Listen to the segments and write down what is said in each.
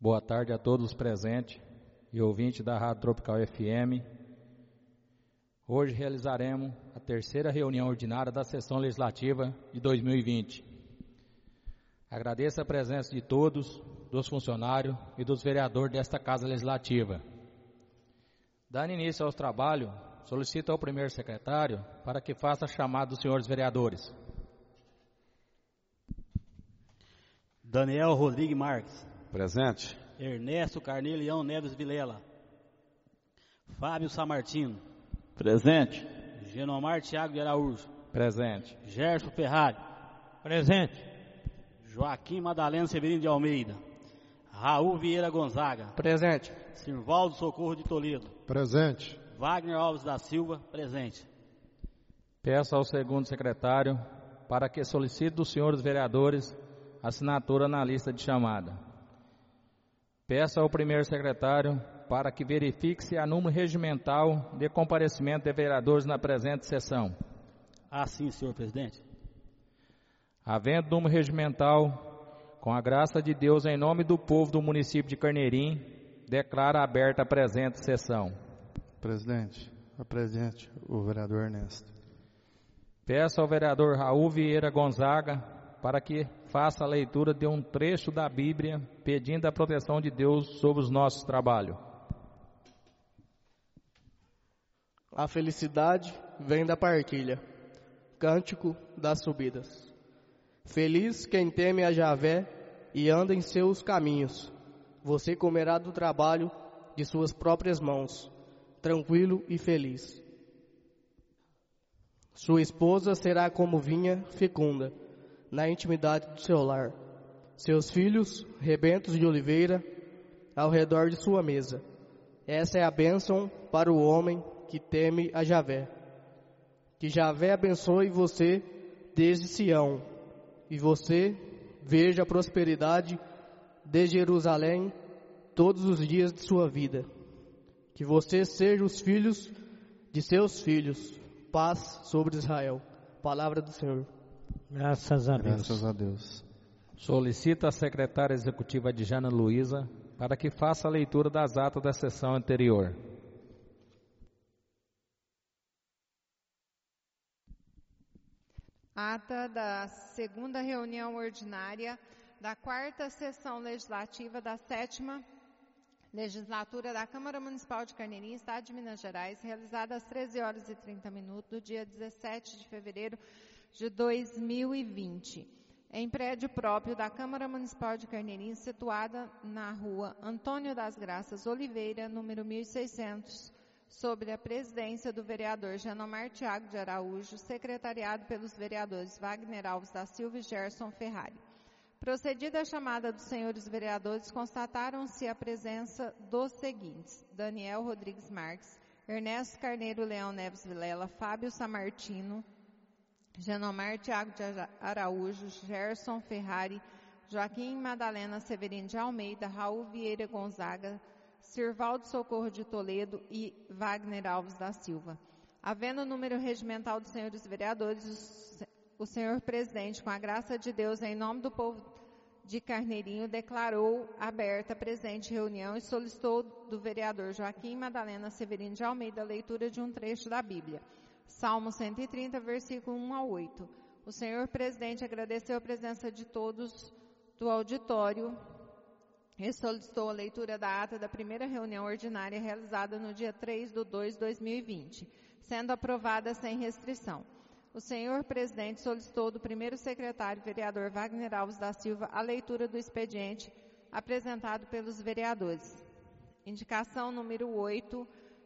Boa tarde a todos os presentes e ouvintes da Rádio Tropical FM. Hoje realizaremos a terceira reunião ordinária da sessão legislativa de 2020. Agradeço a presença de todos, dos funcionários e dos vereadores desta Casa Legislativa. Dando início aos trabalhos, solicito ao primeiro secretário para que faça a chamada dos senhores vereadores. Daniel Rodrigues Marques. Presente. Ernesto Carnelião Neves Vilela. Fábio Samartino. Presente. Genomar Thiago de Araújo. Presente. Gerson Ferrari. Presente. Joaquim Madalena Severino de Almeida. Raul Vieira Gonzaga. Presente. Sirvaldo Socorro de Toledo. Presente. Wagner Alves da Silva. Presente. Peço ao segundo secretário para que solicite dos senhores vereadores assinatura na lista de chamada. Peço ao primeiro secretário para que verifique se há número regimental de comparecimento de vereadores na presente sessão. Sim, senhor presidente. Havendo número regimental, com a graça de Deus, em nome do povo do município de Carneirim, declaro aberta a presente sessão. Presidente, apresente o vereador Ernesto. Peço ao vereador Raul Vieira Gonzaga para que faça a leitura de um trecho da Bíblia, pedindo a proteção de Deus sobre os nossos trabalhos. A felicidade vem da partilha. Cântico das subidas. Feliz quem teme a Javé e anda em seus caminhos. Você comerá do trabalho de suas próprias mãos, tranquilo e feliz. Sua esposa será como vinha fecunda, na intimidade do seu lar. Seus filhos, rebentos de oliveira, ao redor de sua mesa. Essa é a bênção para o homem que teme a Javé. Que Javé abençoe você desde Sião, e você veja a prosperidade de Jerusalém todos os dias de sua vida. Que você seja os filhos de seus filhos. Paz sobre Israel. Palavra do Senhor. Graças a Deus. Graças a Deus. Solicito a secretária executiva Djana Luiza para que faça a leitura das atas da sessão anterior. Ata da segunda reunião ordinária da quarta sessão legislativa da 7ª legislatura da Câmara Municipal de Carneirim, Estado de Minas Gerais, realizada às 13h30 do dia 17 de fevereiro de 2020, em prédio próprio da Câmara Municipal de Carneirim, situada na rua Antônio das Graças Oliveira, número 1600, sob a presidência do vereador Genomar Thiago de Araújo, secretariado pelos vereadores Wagner Alves da Silva e Gerson Ferrari. Procedida a chamada dos senhores vereadores, constataram-se a presença dos seguintes: Daniel Rodrigues Marques, Ernesto Carneiro Leão Neves Vilela, Fábio Samartino, Genomar Thiago de Araújo, Gerson Ferrari, Joaquim Madalena Severino de Almeida, Raul Vieira Gonzaga, Sirvaldo Socorro de Toledo e Wagner Alves da Silva. Havendo o número regimental dos senhores vereadores, o senhor presidente, com a graça de Deus, em nome do povo de Carneirinho, declarou aberta a presente reunião e solicitou do vereador Joaquim Madalena Severino de Almeida a leitura de um trecho da Bíblia. Salmo 130, versículo 1 a 8. O senhor presidente agradeceu a presença de todos do auditório e solicitou a leitura da ata da primeira reunião ordinária realizada no dia 3/2/2020, sendo aprovada sem restrição. O senhor presidente solicitou do primeiro secretário, vereador Wagner Alves da Silva, a leitura do expediente apresentado pelos vereadores. Indicação número 8.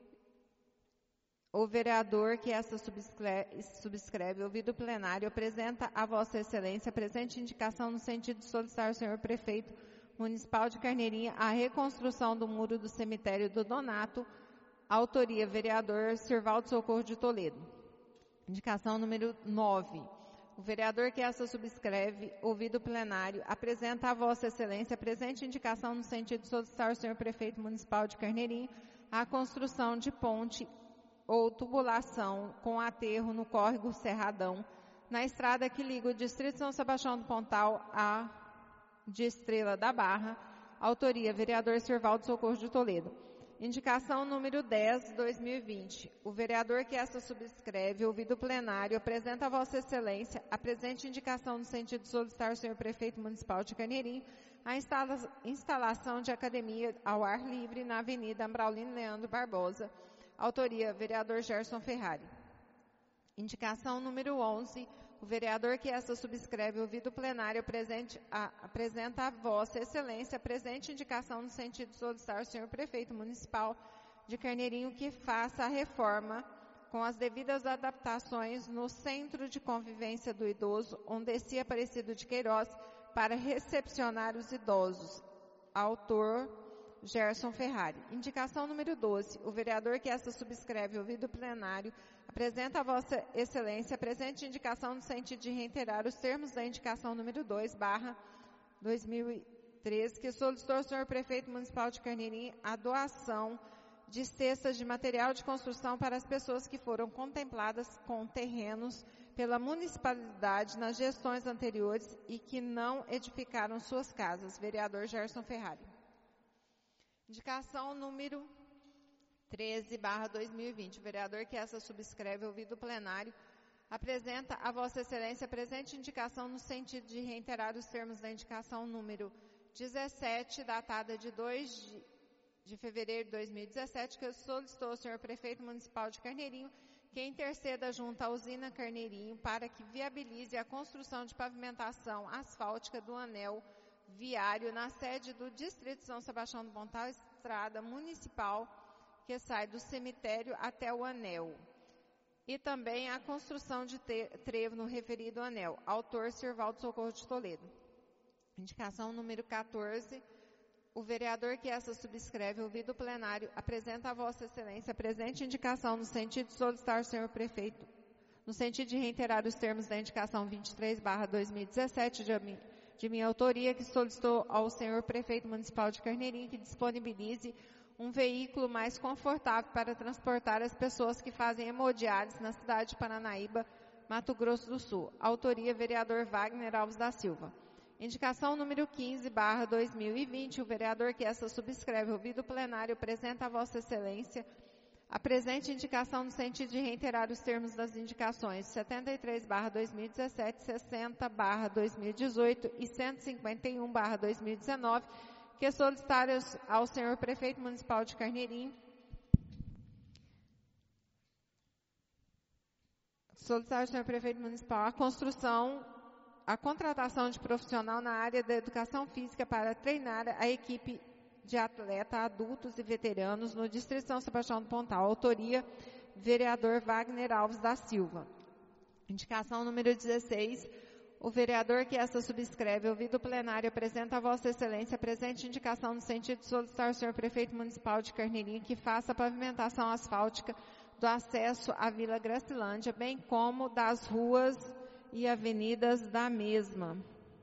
O vereador que essa subscreve, ouvido o plenário, apresenta a Vossa Excelência a presente indicação no sentido de solicitar ao senhor prefeito municipal de Carneirinha a reconstrução do muro do cemitério do Donato, autoria vereador Sirvaldo Socorro de Toledo. Indicação número 9. O vereador que essa subscreve, ouvido o plenário, apresenta a Vossa Excelência a presente indicação no sentido de solicitar ao senhor prefeito municipal de Carneirinha a construção de ponte ou tubulação com aterro no córrego Cerradão, na estrada que liga o distrito de São Sebastião do Pontal a de Estrela da Barra, Autoria, vereador Servaldo Socorro de Toledo. Indicação número 10, 2020. O vereador que esta subscreve, ouvido o plenário, apresenta a Vossa Excelência a presente indicação no sentido de solicitar ao senhor prefeito municipal de Carneirinho a instalação de academia ao ar livre na Avenida Braulino Leandro Barbosa. Autoria, vereador Gerson Ferrari. Indicação número 11. O vereador que esta subscreve, ouvido o plenário, apresenta a Vossa Excelência a presente indicação no sentido de solicitar ao senhor prefeito municipal de Carneirinho que faça a reforma com as devidas adaptações no Centro de Convivência do Idoso, Ondeci Aparecido de Queiroz, para recepcionar os idosos. Autor, Gerson Ferrari. Indicação número 12. O vereador que esta subscreve, ouvido o plenário, apresenta a Vossa Excelência a presente indicação no sentido de reiterar os termos da indicação número 2/2013, que solicitou ao senhor prefeito municipal de Carneirinho a doação de cestas de material de construção para as pessoas que foram contempladas com terrenos pela municipalidade nas gestões anteriores e que não edificaram suas casas. Vereador Gerson Ferrari. Indicação número 13/2020. O vereador que essa subscreve, ouvido o plenário, apresenta a Vossa Excelência a presente indicação no sentido de reiterar os termos da indicação número 17, datada de 2 de fevereiro de 2017, que solicitou ao senhor prefeito municipal de Carneirinho que interceda junto à usina Carneirinho para que viabilize a construção de pavimentação asfáltica do anel viário na sede do Distrito São Sebastião do Pontal, estrada municipal que sai do cemitério até o anel. E também a construção de trevo no referido anel. Autor, Servaldo Socorro de Toledo. Indicação número 14. O vereador que essa subscreve, ouvido o plenário, apresenta a Vossa Excelência a presente indicação no sentido de solicitar ao senhor prefeito, no sentido de reiterar os termos da indicação 23/2017 de minha autoria, que solicitou ao senhor prefeito municipal de Carneirinho que disponibilize um veículo mais confortável para transportar as pessoas que fazem hemodiálise na cidade de Paranaíba, Mato Grosso do Sul. Autoria, vereador Wagner Alves da Silva. Indicação número 15/2020. O vereador que essa subscreve, ouvido o plenário, apresenta a Vossa Excelência a presente indicação no sentido de reiterar os termos das indicações 73/2017, 60/2018 e 151/2019, que solicitaram ao senhor prefeito municipal de Carneirinho a contratação de profissional na área da educação física para treinar a equipe de atleta adultos e veteranos no Distrito de São Sebastião do Pontal. Autoria, vereador Wagner Alves da Silva. Indicação número 16. O vereador que essa subscreve, ouvido o plenário, apresenta a Vossa Excelência a presente indicação no sentido de solicitar ao senhor prefeito municipal de Carneirinho que faça a pavimentação asfáltica do acesso à Vila Gracilândia, bem como das ruas e avenidas da mesma.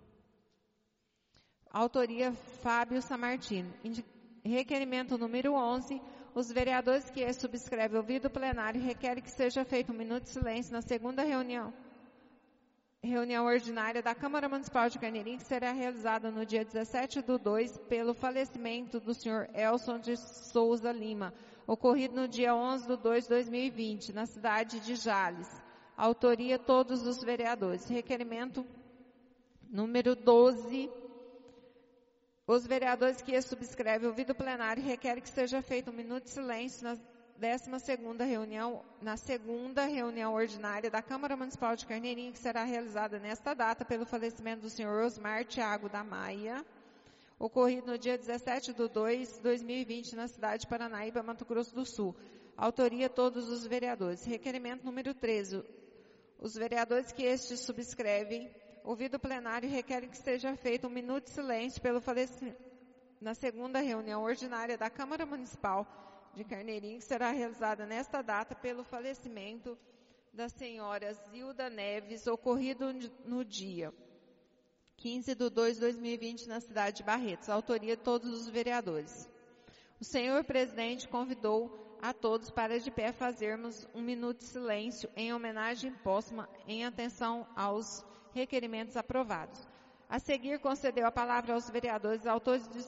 Autoria, Fábio Samartino. Requerimento número 11. Os vereadores que subscrevem, ouvido o plenário, requerem que seja feito um minuto de silêncio na segunda reunião ordinária da Câmara Municipal de Carneirinho, que será realizada no dia 17/2, pelo falecimento do senhor Elson de Souza Lima, ocorrido no dia 11/2/2020, na cidade de Jales. Autoria, todos os vereadores. Requerimento número 12. Os vereadores que subscrevem, ouvido o plenário, requerem que seja feito um minuto de silêncio na segunda reunião ordinária da Câmara Municipal de Carneirinho, que será realizada nesta data pelo falecimento do senhor Osmar Thiago da Maia, ocorrido no dia 17/2/2020, na cidade de Paranaíba, Mato Grosso do Sul. Autoria, todos os vereadores. Requerimento número 13. Os vereadores que subscrevem, ouvido o plenário, requerem que seja feito um minuto de silêncio pelo falecimento na segunda reunião ordinária da Câmara Municipal de Carneirinho, que será realizada nesta data pelo falecimento da senhora Zilda Neves, ocorrido no dia 15/2/2020, na cidade de Barretos. Autoria, todos os vereadores. O senhor presidente convidou a todos para de pé fazermos um minuto de silêncio em homenagem póstuma em atenção aos requerimentos aprovados. A seguir, concedeu a palavra aos vereadores autores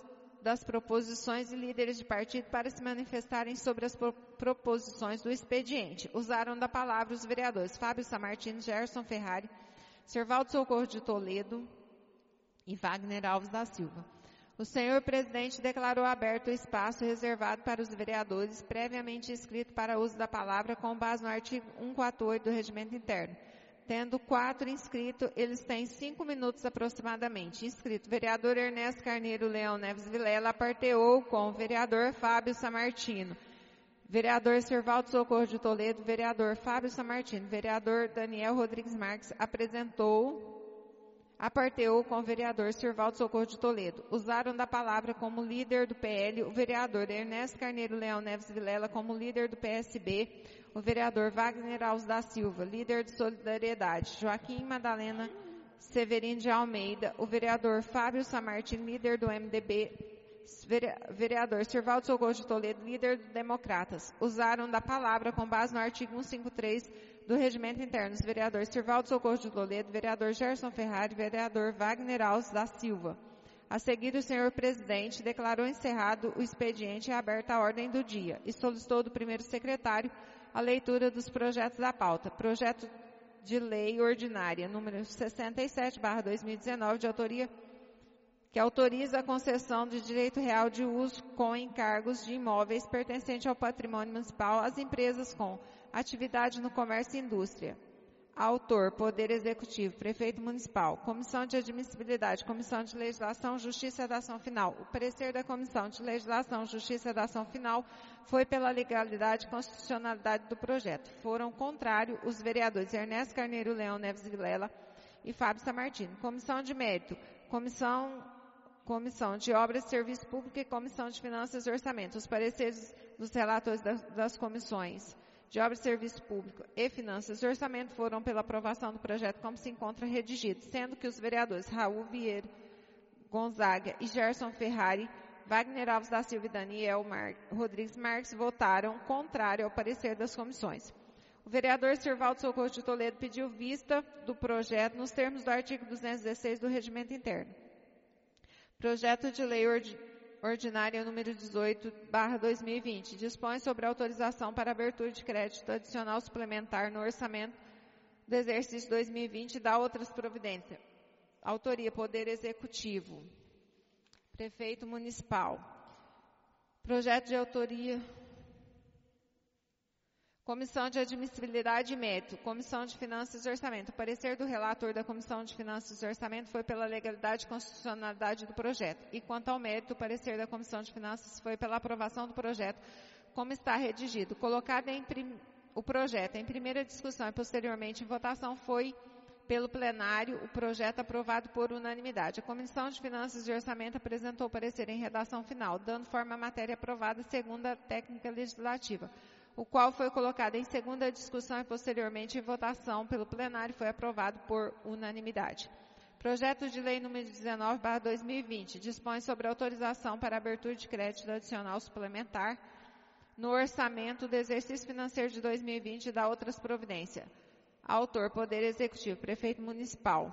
das proposições e líderes de partido para se manifestarem sobre as proposições do expediente. Usaram da palavra os vereadores Fábio Samartino, Gerson Ferrari, Servaldo Socorro de Toledo e Wagner Alves da Silva. O senhor presidente declarou aberto o espaço reservado para os vereadores, previamente inscrito para uso da palavra com base no artigo 148 do Regimento Interno. Tendo 4 inscritos, eles têm 5 minutos aproximadamente. Inscrito, vereador Ernesto Carneiro Leão Neves Vilela, aparteou com o vereador Fábio Samartino. Vereador Servaldo Socorro de Toledo, vereador Fábio Samartino, vereador Daniel Rodrigues Marques aparteou com o vereador Servaldo Socorro de Toledo. Usaram da palavra como líder do PL o vereador Ernesto Carneiro Leão Neves Vilela, como líder do PSB, o vereador Wagner Alves da Silva, líder de Solidariedade, Joaquim Madalena Severino de Almeida, o vereador Fábio Samartino, líder do MDB, vereador Servaldo Socorro de Toledo, líder do Democratas. Usaram da palavra com base no artigo 153 do Regimento Interno, os vereadores Servaldo Socorro de Toledo, vereador Gerson Ferrari, vereador Wagner Alves da Silva. A seguir, o senhor presidente declarou encerrado o expediente e aberta a ordem do dia e solicitou do primeiro secretário a leitura dos projetos da pauta. Projeto de lei ordinária, número 67/2019, de autoria, que autoriza a concessão de direito real de uso com encargos de imóveis pertencentes ao patrimônio municipal às empresas com atividade no comércio e indústria. Autor, Poder Executivo, Prefeito Municipal, Comissão de Admissibilidade, Comissão de Legislação, Justiça da Ação Final. O parecer da Comissão de Legislação, Justiça da Ação Final foi pela legalidade e constitucionalidade do projeto. Foram contrários os vereadores Ernesto Carneiro Leão Neves Vilela e Fábio Samartino. Comissão de Mérito, Comissão de Obras e Serviço Público e Comissão de Finanças e Orçamento. Os pareceres dos relatores das comissões de Obras e Serviço Público e Finanças e Orçamento foram pela aprovação do projeto como se encontra redigido, sendo que os vereadores Raul Vieira Gonzaga e Gerson Ferrari, Wagner Alves da Silva e Daniel Rodrigues Marques votaram contrário ao parecer das comissões. O vereador Servaldo Socorro de Toledo pediu vista do projeto nos termos do artigo 216 do Regimento Interno. Projeto de lei ordinária número 18/2020 dispõe sobre a autorização para abertura de crédito adicional suplementar no orçamento do exercício 2020 e dá outras providências. Autoria, Poder Executivo, Prefeito Municipal. Projeto de autoria, Comissão de Admissibilidade e Mérito, Comissão de Finanças e Orçamento. O parecer do relator da Comissão de Finanças e Orçamento foi pela legalidade e constitucionalidade do projeto. E quanto ao mérito, o parecer da Comissão de Finanças foi pela aprovação do projeto, como está redigido. Colocado o projeto em primeira discussão e posteriormente em votação, foi pelo plenário o projeto aprovado por unanimidade. A Comissão de Finanças e Orçamento apresentou o parecer em redação final, dando forma à matéria aprovada segundo a técnica legislativa, o qual foi colocado em segunda discussão e posteriormente em votação pelo plenário e foi aprovado por unanimidade. Projeto de lei número 19/2020 dispõe sobre autorização para abertura de crédito adicional suplementar no orçamento do exercício financeiro de 2020 e dá outras providências. Autor, Poder Executivo, Prefeito Municipal.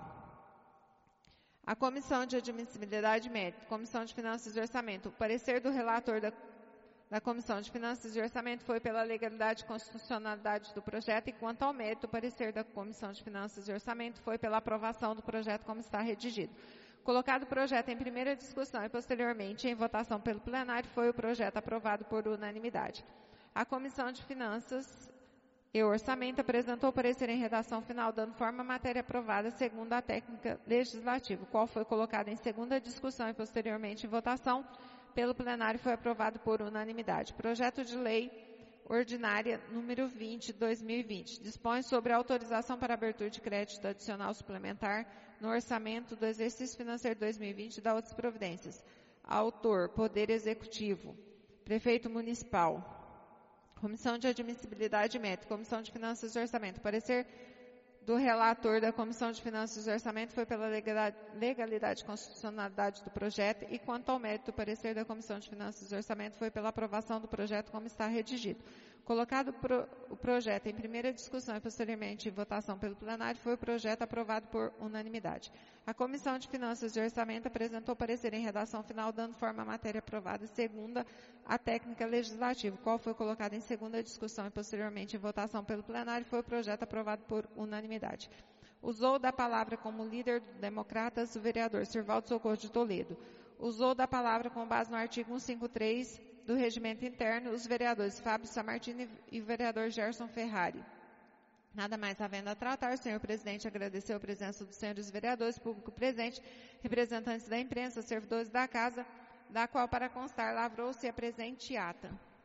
A Comissão de Admissibilidade e Mérito, Comissão de Finanças e Orçamento. O parecer do relator da Comissão de Finanças e Orçamento foi pela legalidade e constitucionalidade do projeto e quanto ao mérito, o parecer da Comissão de Finanças e Orçamento foi pela aprovação do projeto como está redigido. Colocado o projeto em primeira discussão e posteriormente em votação pelo plenário, foi o projeto aprovado por unanimidade. A Comissão de Finanças e Orçamento apresentou o parecer em redação final, dando forma à matéria aprovada segundo a técnica legislativa, o qual foi colocado em segunda discussão e posteriormente em votação pelo plenário foi aprovado por unanimidade. Projeto de lei ordinária número 20/2020 dispõe sobre a autorização para abertura de crédito adicional suplementar no orçamento do exercício financeiro 2020 e dá outras providências. Autor, Poder Executivo, Prefeito Municipal. Comissão de Admissibilidade e Mérito, Comissão de Finanças e Orçamento. Parecer do relator da Comissão de Finanças e Orçamento foi pela legalidade e constitucionalidade do projeto e quanto ao mérito, o parecer da Comissão de Finanças e Orçamento foi pela aprovação do projeto como está redigido. Colocado o projeto em primeira discussão e posteriormente em votação pelo plenário, foi o projeto aprovado por unanimidade. A Comissão de Finanças e Orçamento apresentou parecer em redação final, dando forma à matéria aprovada segunda a técnica legislativa, qual foi colocado em segunda discussão e posteriormente em votação pelo plenário, foi o projeto aprovado por unanimidade. Usou da palavra como líder do Democratas o vereador Sirvaldo Socorro de Toledo. Usou da palavra com base no artigo 153 do Regimento Interno os vereadores Fábio Sammartino e o vereador Gerson Ferrari. Nada mais havendo a tratar, o senhor presidente agradeceu a presença dos senhores vereadores, público presente, representantes da imprensa, servidores da casa, da qual, para constar, lavrou-se a presente ata,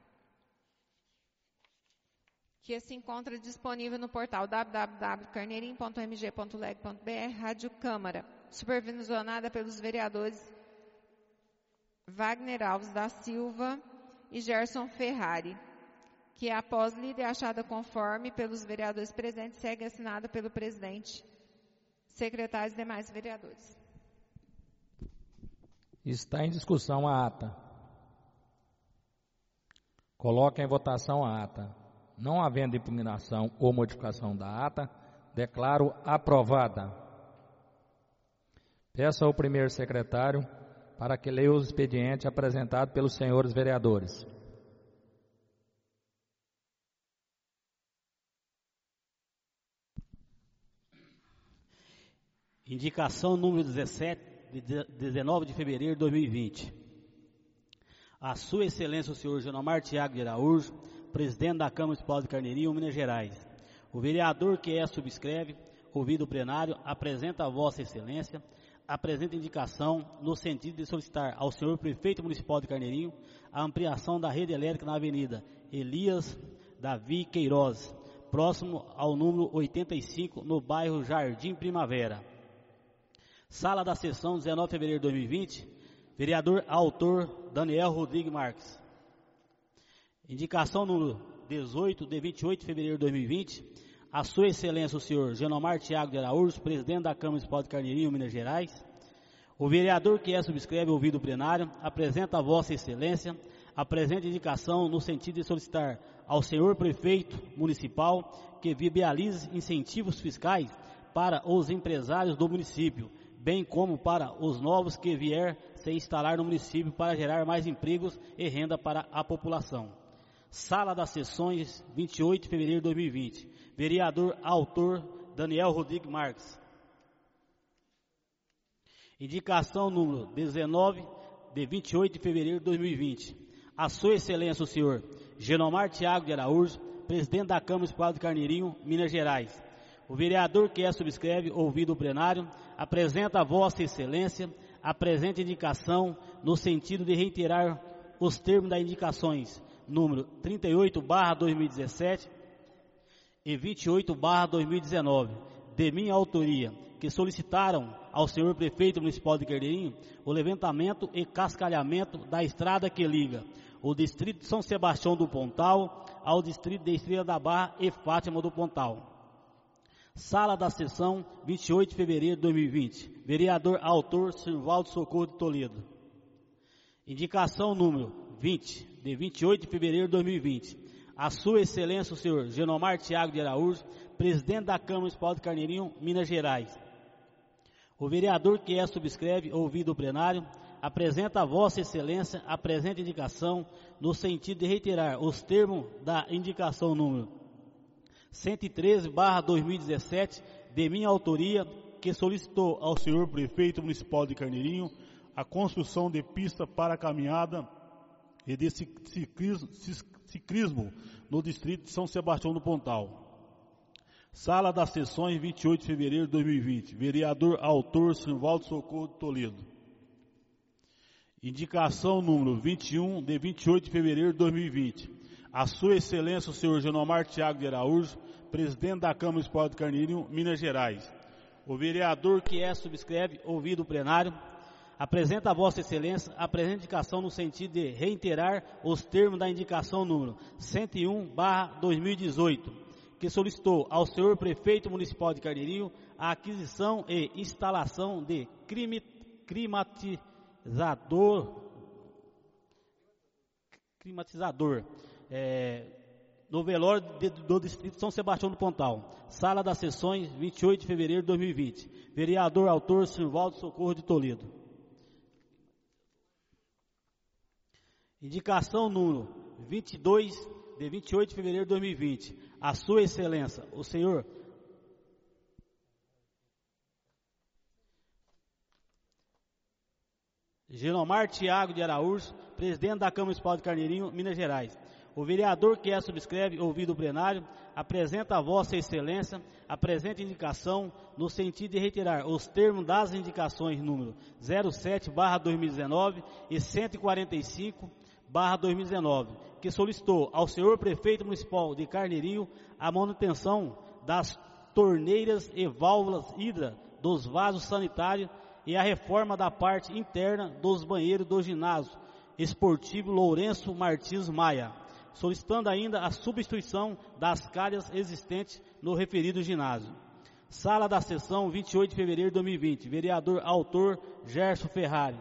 que se encontra disponível no portal www.carneirinho.mg.leg.br, Rádio Câmara, supervisionada pelos vereadores Wagner Alves da Silva e Gerson Ferrari, que após lida e achada conforme pelos vereadores presentes, segue assinada pelo presidente, secretários e demais vereadores. Está em discussão a ata. Coloca em votação a ata. Não havendo impugnação ou modificação da ata, declaro aprovada. Peço ao primeiro secretário para que leia os expedientes apresentados pelos senhores vereadores. Indicação número 17, de 19 de fevereiro de 2020. A Sua Excelência o senhor Genomar Thiago de Araújo, presidente da Câmara Municipal de Carneirinho, Minas Gerais. O vereador que subscreve, ouvido o plenário, apresenta a Vossa Excelência a presente indicação no sentido de solicitar ao senhor prefeito municipal de Carneirinho a ampliação da rede elétrica na avenida Elias Davi Queiroz, próximo ao número 85, no bairro Jardim Primavera. Sala da sessão, 19 de fevereiro de 2020, vereador autor Daniel Rodrigues Marques. Indicação número 18, de 28 de fevereiro de 2020, a Sua Excelência o senhor Genomar Thiago de Araújo, presidente da Câmara Municipal de Carneirinho, Minas Gerais. O vereador que subscreve, ouvido o plenário, apresenta a Vossa Excelência a presente indicação no sentido de solicitar ao senhor prefeito municipal que viabilize incentivos fiscais para os empresários do município, bem como para os novos que vier se instalar no município para gerar mais empregos e renda para a população. Sala das Sessões, 28 de fevereiro de 2020. Vereador autor Daniel Rodrigues Marques. Indicação número 19, de 28 de fevereiro de 2020. A Sua Excelência o senhor Genomar Thiago de Araújo, presidente da Câmara Municipal de Carneirinho, Minas Gerais. O vereador que subscreve, ouvido o plenário, apresenta a Vossa Excelência a presente indicação no sentido de reiterar os termos das indicações número 38/2017 e 28/2019, de minha autoria, que solicitaram ao senhor prefeito municipal de Carneirinho o levantamento e cascalhamento da estrada que liga o distrito de São Sebastião do Pontal ao distrito de Estrela da Barra e Fátima do Pontal. Sala da sessão, 28 de fevereiro de 2020. Vereador autor Sirvaldo Socorro de Toledo. Indicação número 20, de 28 de fevereiro de 2020. A Sua Excelência o senhor Genomar Thiago de Araújo, presidente da Câmara Municipal de Carneirinho, Minas Gerais. O vereador que subscreve, ouvido o plenário, apresenta a Vossa Excelência a presente indicação no sentido de reiterar os termos da indicação número 113/2017, de minha autoria, que solicitou ao senhor prefeito municipal de Carneirinho a construção de pista para caminhada e de ciclismo no distrito de São Sebastião do Pontal. Sala das Sessões, 28 de fevereiro de 2020. Vereador autor Sirvaldo Socorro de Toledo. Indicação número 21, de 28 de fevereiro de 2020. A Sua Excelência o senhor Genomar Thiago de Araújo, presidente da Câmara Municipal de Carneirinho, Minas Gerais. O vereador que subscreve, ouvido o plenário, apresenta a Vossa Excelência a presente indicação no sentido de reiterar os termos da indicação número 101/2018, que solicitou ao senhor prefeito municipal de Carneirinho a aquisição e instalação de climatizador no velório do Distrito São Sebastião do Pontal. Sala das Sessões, 28 de fevereiro de 2020. Vereador autor Silvaldo Socorro de Toledo. Indicação número 22, de 28 de fevereiro de 2020. A Sua Excelência, o senhor Genomar Tiago de Araújo, presidente da Câmara Municipal de Carneirinho, Minas Gerais. O vereador que subscreve, ouvido o plenário, apresenta a Vossa Excelência a presente indicação no sentido de retirar os termos das indicações número 07/2019 e 145/2019, que solicitou ao senhor prefeito municipal de Carneirinho a manutenção das torneiras e válvulas hidra dos vasos sanitários e a reforma da parte interna dos banheiros do ginásio esportivo Lourenço Martins Maia, solicitando ainda a substituição das calhas existentes no referido ginásio. Sala da Sessão, 28 de fevereiro de 2020. Vereador autor Gerson Ferrari.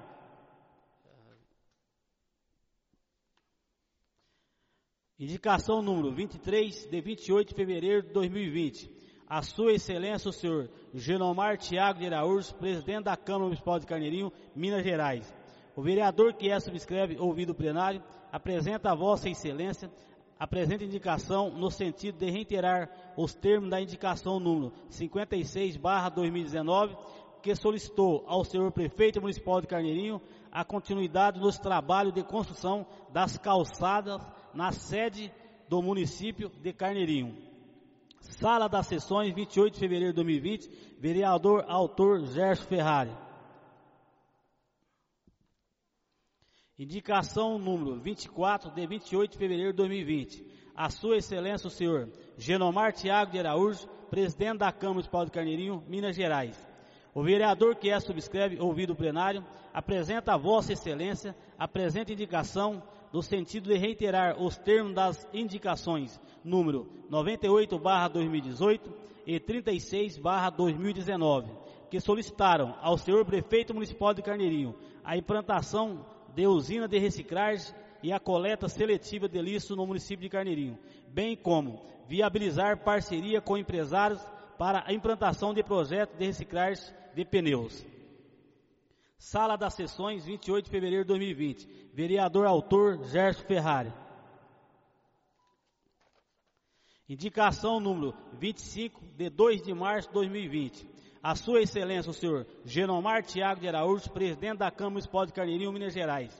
Indicação número 23, de 28 de fevereiro de 2020. A Sua Excelência, o senhor Genomar Tiago de Araújo, presidente da Câmara Municipal de Carneirinho, Minas Gerais. O vereador que subscreve, ouvido o plenário, apresenta a Vossa Excelência a presente indicação no sentido de reiterar os termos da indicação número 56/2019, que solicitou ao senhor prefeito municipal de Carneirinho a continuidade nos trabalhos de construção das calçadas na sede do município de Carneirinho. Sala das Sessões, 28 de fevereiro de 2020, vereador autor Gerson Ferrari. Indicação número 24, de 28 de fevereiro de 2020. A Sua Excelência, o senhor Genomar Tiago de Araújo, presidente da Câmara Municipal de Carneirinho, Minas Gerais. O vereador que subscreve, ouvido o plenário, apresenta a Vossa Excelência a presente indicação no sentido de reiterar os termos das indicações número 98/2018 e 36/2019, que solicitaram ao senhor prefeito municipal de Carneirinho a implantação de usina de reciclagem e a coleta seletiva de lixo no município de Carneirinho, bem como viabilizar parceria com empresários para a implantação de projetos de reciclagem de pneus. Sala das Sessões, 28 de fevereiro de 2020. Vereador autor Gerson Ferrari. Indicação número 25, de 2 de março de 2020. A Sua Excelência, o senhor Genomar Tiago de Araújo, presidente da Câmara Municipal de Carneirinho, Minas Gerais.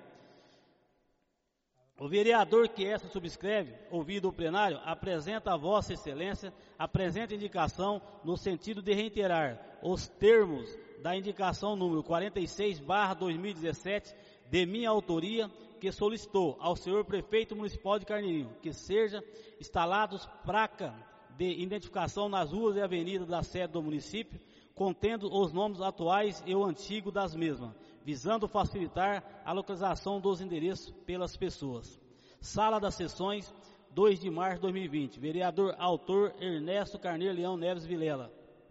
O vereador que subscreve, ouvido o plenário, apresenta a Vossa Excelência a presente indicação no sentido de reiterar os termos da indicação número 46/2017, de minha autoria, que solicitou ao senhor prefeito municipal de Carneirinho que seja instalados placa de identificação nas ruas e avenidas da sede do município, contendo os nomes atuais e o antigo das mesmas, visando facilitar a localização dos endereços pelas pessoas. Sala das Sessões, 2 de março de 2020. Vereador autor Ernesto Carneiro Leão Neves Vilela.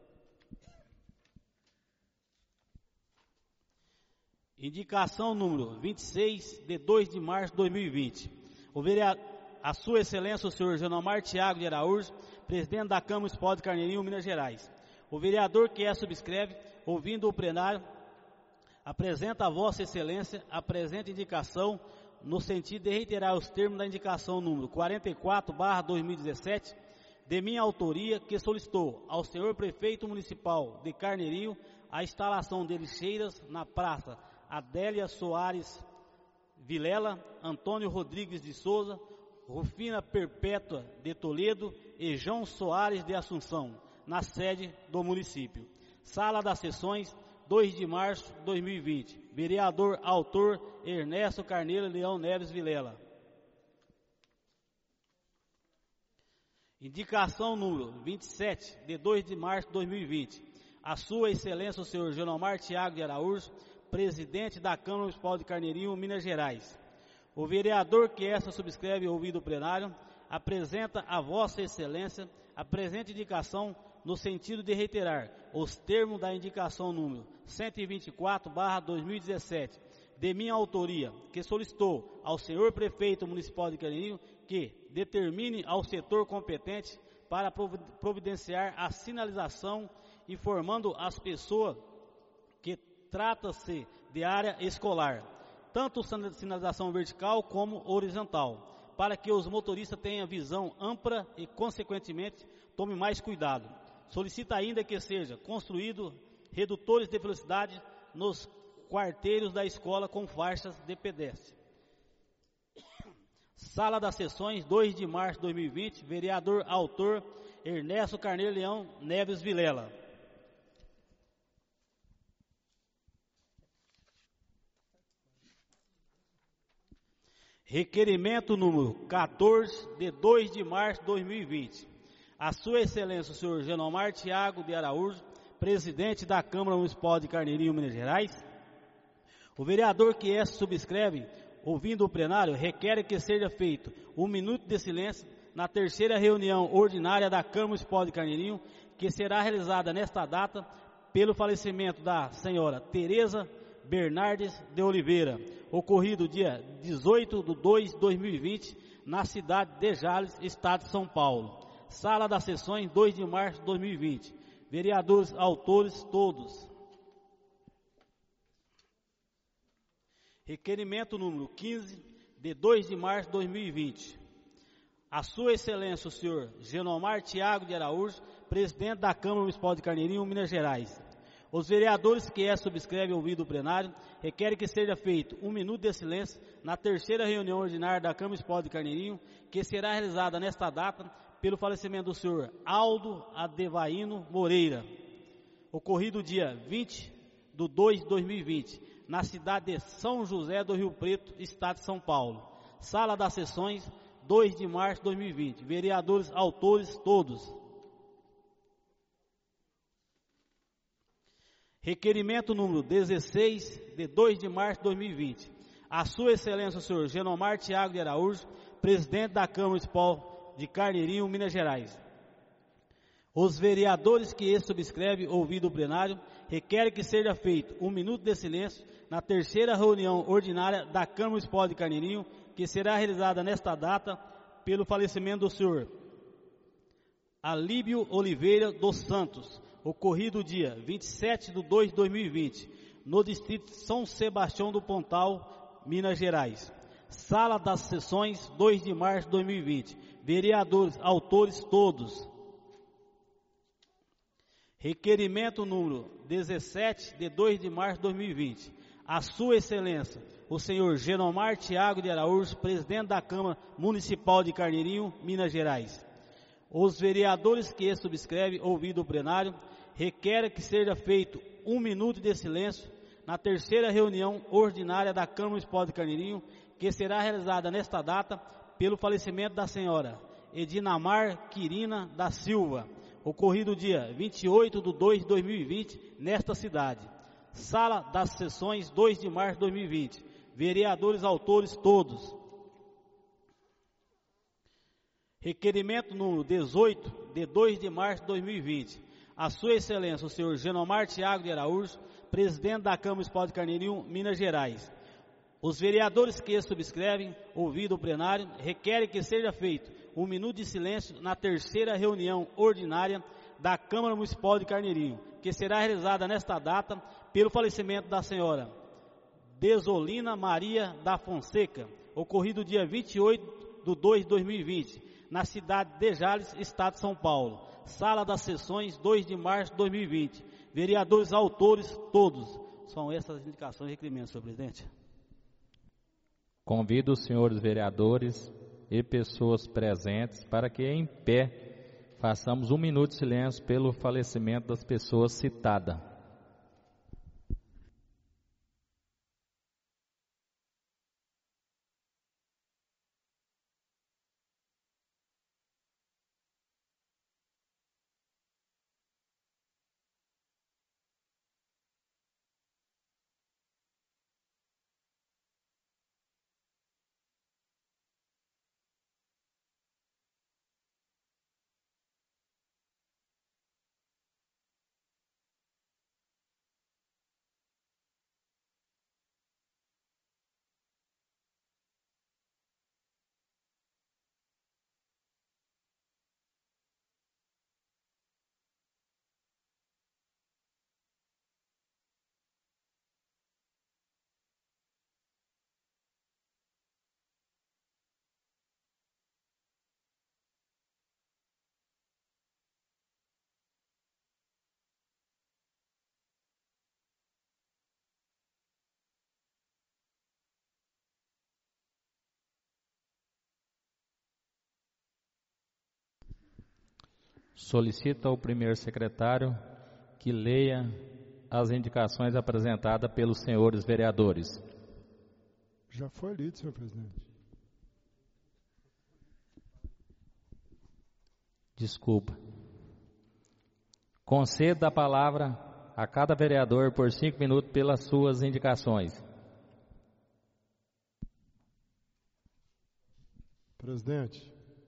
Indicação número 26, de 2 de março de 2020. A Sua Excelência, o senhor Genomar Tiago de Araújo, presidente da Câmara Municipal de Carneirinho, Minas Gerais. O vereador que subscreve, ouvindo o plenário, apresenta a Vossa Excelência a presente indicação no sentido de reiterar os termos da indicação número 44/2017, de minha autoria, que solicitou ao senhor prefeito municipal de Carneirinho a instalação de lixeiras na praça Adélia Soares Vilela, Antônio Rodrigues de Souza, Rufina Perpétua de Toledo e João Soares de Assunção, na sede do município. Sala das Sessões, 2 de março de 2020. Vereador autor Ernesto Carneiro Leão Neves Vilela. Indicação número 27, de 2 de março de 2020. A Sua Excelência, o senhor Genomar Tiago de Araújo, presidente da Câmara Municipal de Carneirinho, Minas Gerais. O vereador que subscreve, ouvido o plenário, apresenta a Vossa Excelência a presente indicação no sentido de reiterar os termos da indicação número 124/2017, de minha autoria, que solicitou ao senhor prefeito municipal de Carneirinho que determine ao setor competente para providenciar a sinalização, informando as pessoas que trata-se de área escolar, tanto sinalização vertical como horizontal, para que os motoristas tenham visão ampla e, consequentemente, tome mais cuidado. Solicita ainda que seja construído redutores de velocidade nos quarteiros da escola com faixas de pedestre. Sala das Sessões, 2 de março de 2020, vereador autor Ernesto Carneiro Leão Neves Vilela. Requerimento número 14, de 2 de março de 2020. A Sua Excelência, o senhor Genomar Tiago de Araújo, presidente da Câmara Municipal de Carneirinho, Minas Gerais. O vereador que esta subscreve, ouvindo o plenário, requer que seja feito 1 minuto de silêncio na terceira reunião ordinária da Câmara Municipal de Carneirinho, que será realizada nesta data pelo falecimento da senhora Tereza Bernardes de Oliveira, ocorrido dia 18 de 2 de 2020, na cidade de Jales, estado de São Paulo. Sala das Sessões, 2 de março de 2020. Vereadores autores todos. Requerimento número 15, de 2 de março de 2020. A Sua Excelência, o senhor Genomar Tiago de Araújo, presidente da Câmara Municipal de Carneirinho, Minas Gerais. Os vereadores que subscrevem ouvido o plenário requerem que seja feito 1 minuto de silêncio na terceira reunião ordinária da Câmara Municipal de Carneirinho, que será realizada nesta data pelo falecimento do senhor Aldo Adevaino Moreira, ocorrido dia 20 de 2 de 2020, na cidade de São José do Rio Preto, estado de São Paulo. Sala das Sessões, 2 de março de 2020. Vereadores autores todos. Requerimento número 16, de 2 de março de 2020. A Sua Excelência, o senhor Genomar Tiago de Araújo, presidente da Câmara Municipal de Carneirinho, Minas Gerais. Os vereadores que subscrevem ouvido o plenário requerem que seja feito 1 minuto de silêncio na terceira reunião ordinária da Câmara Municipal de Carneirinho, que será realizada nesta data pelo falecimento do senhor Alíbio Oliveira dos Santos, ocorrido dia 27 de 2 de 2020, no distrito de São Sebastião do Pontal, Minas Gerais. Sala das Sessões, 2 de março de 2020. Vereadores, autores todos. Requerimento número 17, de 2 de março de 2020. A Sua Excelência, o senhor Genomar Tiago de Araújo, presidente da Câmara Municipal de Carneirinho, Minas Gerais. Os vereadores que subscrevem ouvido o plenário requerem que seja feito 1 minuto de silêncio na terceira reunião ordinária da Câmara Municipal de Carneirinho, que será realizada nesta data pelo falecimento da senhora Edinamar Quirina da Silva, ocorrido dia 28 de 2 de 2020, nesta cidade. Sala das Sessões, 2 de março de 2020. Vereadores autores todos. Requerimento número 18, de 2 de março de 2020. A Sua Excelência, o senhor Genomar Tiago de Araújo, presidente da Câmara Municipal de Carneirinho, Minas Gerais. Os vereadores que subscrevem, ouvido o plenário, requerem que seja feito 1 minuto de silêncio na terceira reunião ordinária da Câmara Municipal de Carneirinho, que será realizada nesta data pelo falecimento da senhora Desolina Maria da Fonseca, ocorrido dia 28 de 2 de 2020, na cidade de Jales, estado de São Paulo. Sala das Sessões, 2 de março de 2020. Vereadores autores todos. São essas as indicações e requerimentos, senhor presidente. Convido os senhores vereadores e pessoas presentes para que, em pé, façamos 1 minuto de silêncio pelo falecimento das pessoas citadas. Solicito ao primeiro secretário que leia as indicações apresentadas pelos senhores vereadores. Já foi lido, senhor presidente. Desculpa. Conceda a palavra a cada vereador por 5 minutos pelas suas indicações. Presidente.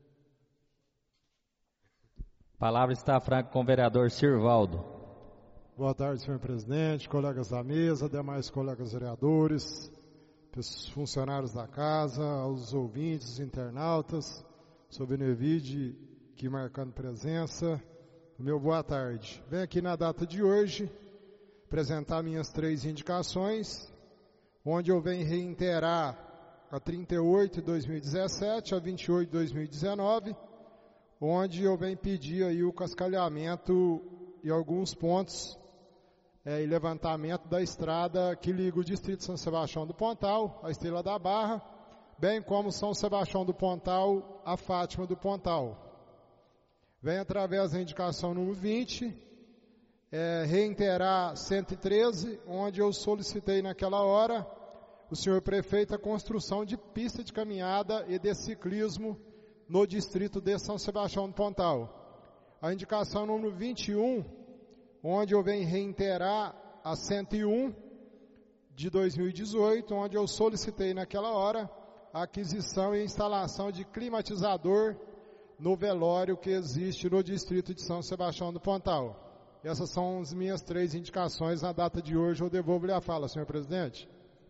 A palavra está franca com o vereador Sirvaldo. Boa tarde, senhor presidente, colegas da mesa, demais colegas vereadores, funcionários da casa, aos ouvintes, internautas, sou Benevide, aqui marcando presença. Meu boa tarde. Venho aqui na data de hoje apresentar minhas 3 indicações, onde eu venho reiterar a 38 de 2017, a 28 de 2019, onde eu venho pedir aí o cascalhamento e alguns pontos e levantamento da estrada que liga o distrito de São Sebastião do Pontal, a Estrela da Barra, bem como São Sebastião do Pontal, a Fátima do Pontal. Vem através da indicação número 20, reiterar 113, onde eu solicitei naquela hora, o senhor prefeito, a construção de pista de caminhada e de ciclismo no distrito de São Sebastião do Pontal. A indicação número 21, onde eu venho reiterar a 101 de 2018, onde eu solicitei naquela hora a aquisição e instalação de climatizador no velório que existe no distrito de São Sebastião do Pontal. Essas são as minhas 3 indicações na data de hoje. Eu devolvo-lhe a fala, senhor presidente.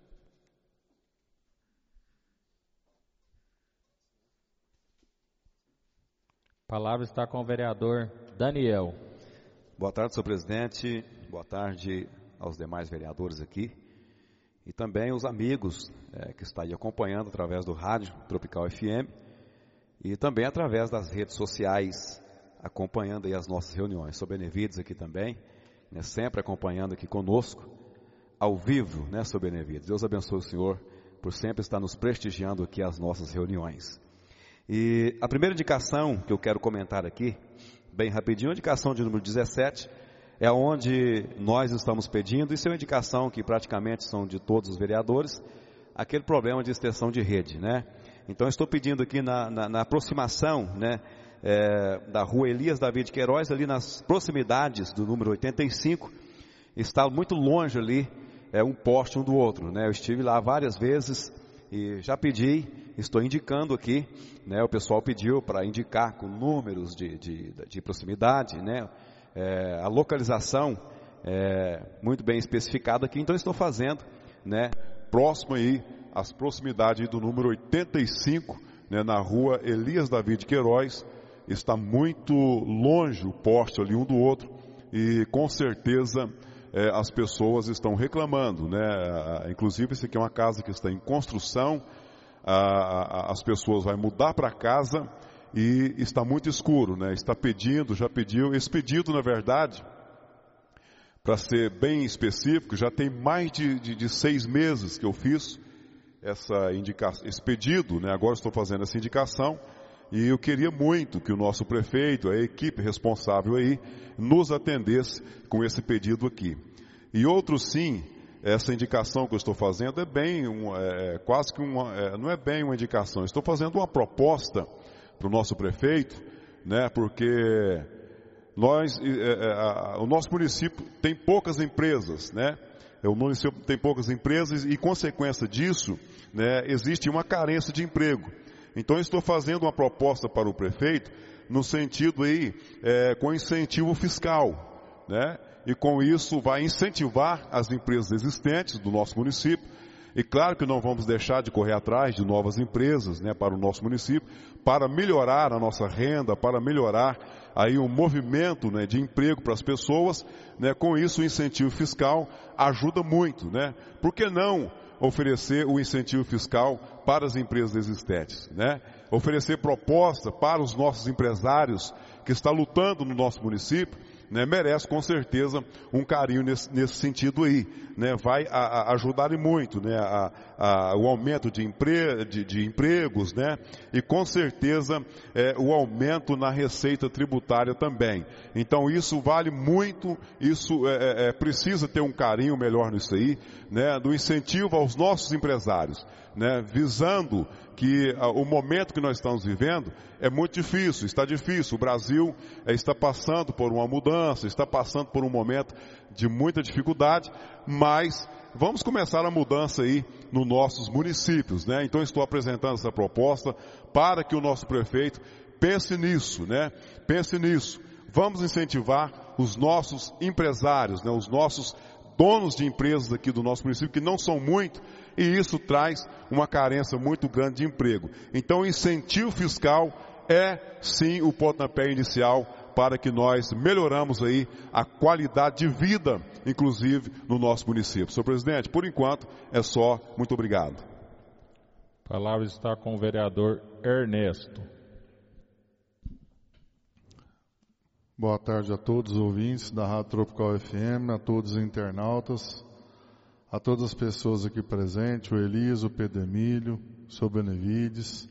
A palavra está com o vereador Daniel. Boa tarde, senhor presidente. Boa tarde aos demais vereadores aqui. E também os amigos que estão aí acompanhando através do rádio Tropical FM. E também através das redes sociais, acompanhando aí as nossas reuniões. Sou Benevides aqui também, sempre acompanhando aqui conosco, ao vivo, sou Benevides. Deus abençoe o senhor por sempre estar nos prestigiando aqui as nossas reuniões. E a primeira indicação que eu quero comentar aqui, bem rapidinho, a indicação de número 17, é onde nós estamos pedindo, isso é uma indicação que praticamente são de todos os vereadores, aquele problema de extensão de rede, Então, estou pedindo aqui na aproximação, da rua Elias Davi de Queiroz, ali nas proximidades do número 85, está muito longe ali, um poste um do outro, Eu estive lá várias vezes e já pedi, estou indicando aqui, o pessoal pediu para indicar com números de proximidade, a localização muito bem especificada aqui, então estou fazendo, próximo aí, as proximidades do número 85, na rua Elias Davi de Queiroz, está muito longe o poste ali um do outro e com certeza as pessoas estão reclamando, Inclusive, isso aqui é uma casa que está em construção, as pessoas vão mudar para casa e está muito escuro, Está pedindo, já pediu, esse pedido na verdade, para ser bem específico, já tem mais de 6 meses que eu fiz esse pedido, Agora estou fazendo essa indicação e eu queria muito que o nosso prefeito, a equipe responsável aí, nos atendesse com esse pedido aqui. E outro sim, essa indicação que eu estou fazendo quase que não é bem uma indicação, estou fazendo uma proposta para o nosso prefeito, porque o nosso município tem poucas empresas, O município tem poucas empresas e, consequência disso, existe uma carência de emprego. Então, estou fazendo uma proposta para o prefeito no sentido aí, com incentivo fiscal, E com isso vai incentivar as empresas existentes do nosso município. E claro que não vamos deixar de correr atrás de novas empresas, para o nosso município, para melhorar a nossa renda, para melhorar aí o movimento, de emprego para as pessoas, Com isso o incentivo fiscal ajuda muito, Por que não oferecer o incentivo fiscal para as empresas existentes, Oferecer proposta para os nossos empresários que estão lutando no nosso município, né, merece com certeza um carinho nesse sentido aí, né, vai ajudar e muito, né, o aumento de empregos, né, e com certeza o aumento na receita tributária também. Então isso vale muito, isso precisa ter um carinho melhor nisso aí, né, do incentivo aos nossos empresários, né, visando que o momento que nós estamos vivendo é muito difícil, está difícil. O Brasil está passando por uma mudança, está passando por um momento de muita dificuldade, mas vamos começar a mudança aí nos nossos municípios, né? Então estou apresentando essa proposta para que o nosso prefeito pense nisso, né? Pense nisso. Vamos incentivar os nossos empresários, né? Os nossos donos de empresas aqui do nosso município, que não são muito, e isso traz uma carência muito grande de emprego. Então o incentivo fiscal é sim o pontapé inicial para que nós melhoramos aí a qualidade de vida, inclusive no nosso município. Senhor presidente, por enquanto é só. Muito obrigado. A palavra está com o vereador Ernesto. Boa tarde a todos os ouvintes da Rádio Tropical FM, a todos os internautas, a todas as pessoas aqui presentes, o Elias, o Pedro Emílio, o Sr. Benevides.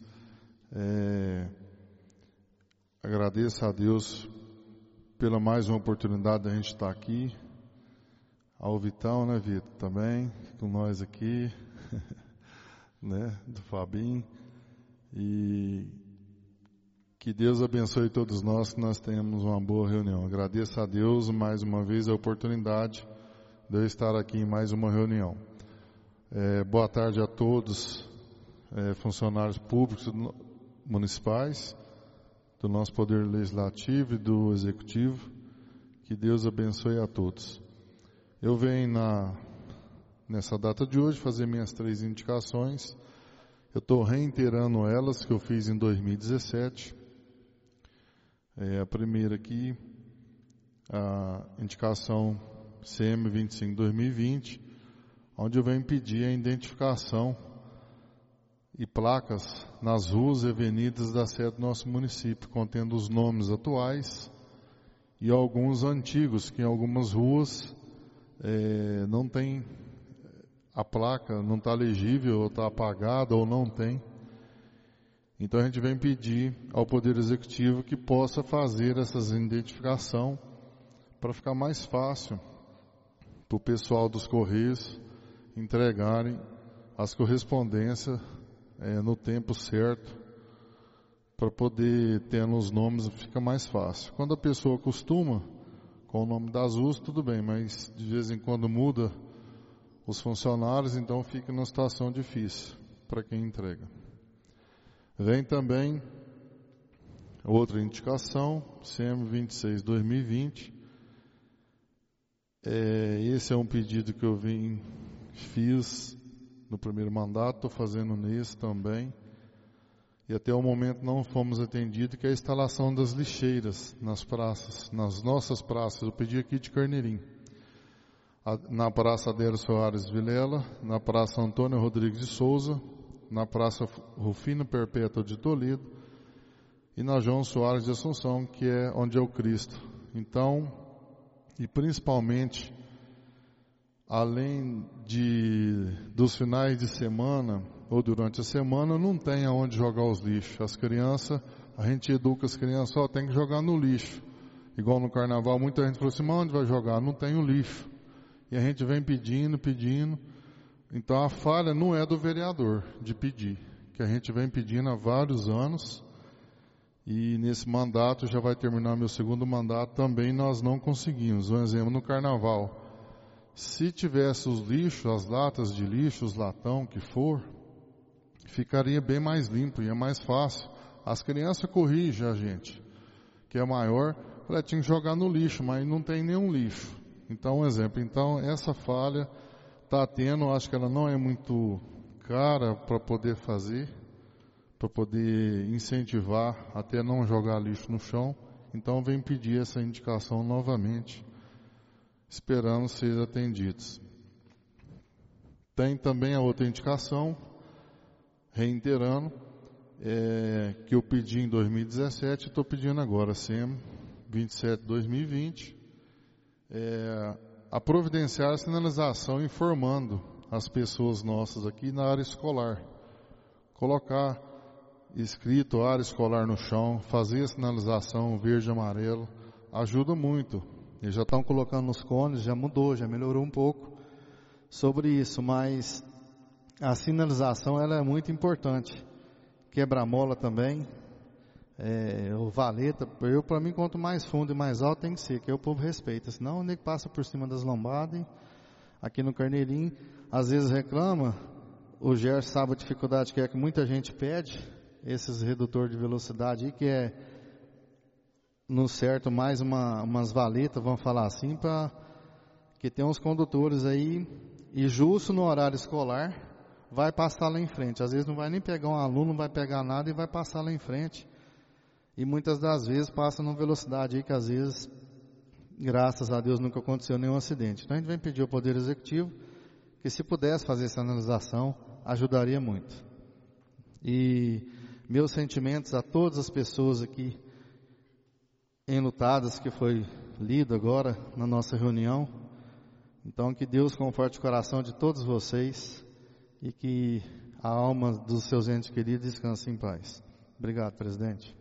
Agradeço a Deus pela mais uma oportunidade de a gente estar aqui. Ao Vitão, né, Vitor, também, com nós aqui, né, do Fabinho. E que Deus abençoe todos nós, que nós tenhamos uma boa reunião. Agradeço a Deus mais uma vez a oportunidade de eu estar aqui em mais uma reunião. Boa tarde a todos, funcionários públicos municipais, do nosso Poder Legislativo e do Executivo. Que Deus abençoe a todos. Eu venho nessa data de hoje fazer minhas 3 indicações. Eu estou reiterando elas que eu fiz em 2017. A primeira aqui, a indicação CM 25/2020, onde eu venho pedir a identificação e placas nas ruas e avenidas da sede do nosso município, contendo os nomes atuais e alguns antigos, que em algumas ruas não tem a placa, não está legível, ou está apagada, ou não tem. Então a gente vem pedir ao Poder Executivo que possa fazer essas identificações para ficar mais fácil para o pessoal dos Correios entregarem as correspondências no tempo certo, para poder ter os nomes, fica mais fácil. Quando a pessoa acostuma com o nome das ruas, tudo bem, mas de vez em quando muda os funcionários, então fica numa situação difícil para quem entrega. Vem também outra indicação, CM 26/2020. Esse é um pedido que eu fiz no primeiro mandato, estou fazendo nesse também. E até o momento não fomos atendidos, que é a instalação das lixeiras nas praças, nas nossas praças. Eu pedi aqui de Carneirinho. Na Praça Adélio Soares Vilela, na Praça Antônio Rodrigues de Souza, na Praça Rufino Perpétua de Toledo e na João Soares de Assunção, que é onde é o Cristo. Então, e principalmente, além dos finais de semana ou durante a semana, não tem aonde jogar os lixos. As crianças, a gente educa as crianças, só tem que jogar no lixo. Igual no carnaval, muita gente falou assim, mas onde vai jogar? Não tem o lixo. E a gente vem pedindo. Então a falha não é do vereador de pedir, que a gente vem pedindo há vários anos. E nesse mandato, já vai terminar meu segundo mandato, também nós não conseguimos. Um exemplo, no carnaval. Se tivesse os lixos, as latas de lixo, os latão que for, ficaria bem mais limpo e é mais fácil. As crianças corrigem a gente, que é maior, tinha que jogar no lixo, mas não tem nenhum lixo. Então, um exemplo. Então, essa falha está tendo, acho que ela não é muito cara para poder fazer, para poder incentivar até não jogar lixo no chão. Então, vem pedir essa indicação novamente, esperando ser atendidos. Tem também a outra indicação, reiterando, que eu pedi em 2017, estou pedindo agora, CM 27/2020, a providenciar a sinalização informando as pessoas nossas aqui na área escolar. Colocar escrito área escolar no chão, fazer a sinalização verde e amarelo, ajuda muito. Eles já estão colocando nos cones, já mudou, já melhorou um pouco sobre isso, mas a sinalização ela é muito importante. Quebra-mola também, o valeta, para mim quanto mais fundo e mais alto tem que ser, que aí o povo respeita, senão o nego passa por cima das lombadas. Aqui no Carneirinho, às vezes reclama, o Gerson sabe a dificuldade que é que muita gente pede, esses redutores de velocidade aí, que é no certo mais umas valetas, vamos falar assim, para que tem uns condutores aí, e justo no horário escolar, vai passar lá em frente. Às vezes não vai nem pegar um aluno, não vai pegar nada e vai passar lá em frente. E muitas das vezes passa numa velocidade aí que às vezes, graças a Deus, nunca aconteceu nenhum acidente. Então a gente vem pedir ao Poder Executivo que se pudesse fazer essa sinalização, ajudaria muito. E meus sentimentos a todas as pessoas aqui enlutadas, que foi lido agora na nossa reunião. Então que Deus conforte o coração de todos vocês e que a alma dos seus entes queridos descanse em paz. Obrigado, presidente.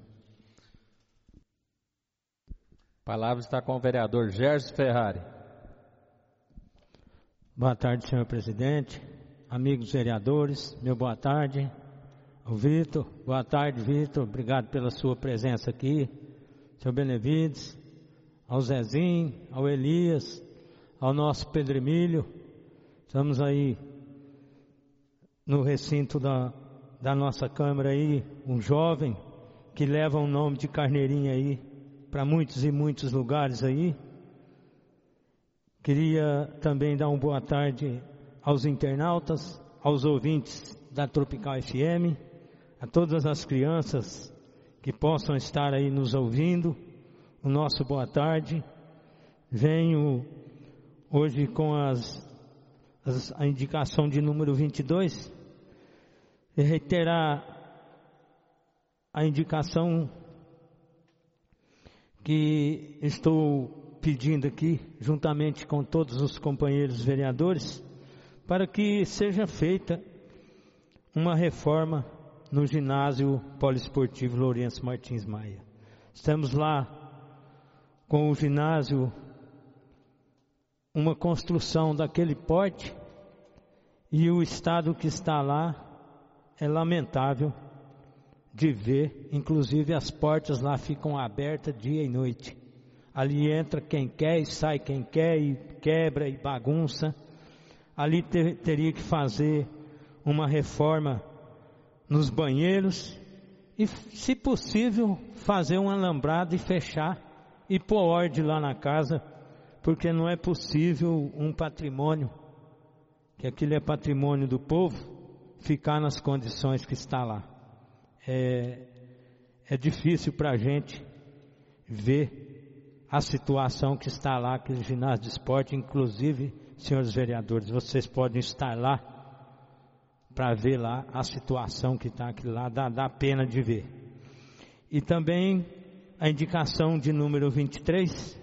A palavra está com o vereador Gerson Ferrari. Boa tarde, senhor presidente, amigos vereadores, meu boa tarde ao Vitor. Boa tarde, Vitor, obrigado pela sua presença aqui. Seu Benevides, ao Zezinho, ao Elias, ao nosso Pedro Emílio. Estamos aí no recinto da nossa Câmara aí, um jovem que leva o nome de Carneirinho aí para muitos e muitos lugares aí. Queria também dar uma boa tarde aos internautas, aos ouvintes da Tropical FM, a todas as crianças que possam estar aí nos ouvindo, o nosso boa tarde. Venho hoje com a indicação de número 22 e reiterar a indicação que estou pedindo aqui, juntamente com todos os companheiros vereadores, para que seja feita uma reforma no ginásio poliesportivo Lourenço Martins Maia. Estamos lá com o ginásio, uma construção daquele porte, e o estado que está lá é lamentável de ver. Inclusive as portas lá ficam abertas dia e noite. Ali entra quem quer e sai quem quer, e quebra e bagunça. Ali teria que fazer uma reforma nos banheiros e, se possível, fazer um alambrado e fechar e pôr ordem lá na casa, porque não é possível um patrimônio, que aquilo é patrimônio do povo, ficar nas condições que está lá. É difícil para a gente ver a situação que está lá, aquele ginásio de esporte. Inclusive, senhores vereadores, vocês podem estar lá para ver lá a situação que está aquilo lá, dá pena de ver. E também a indicação de número 23,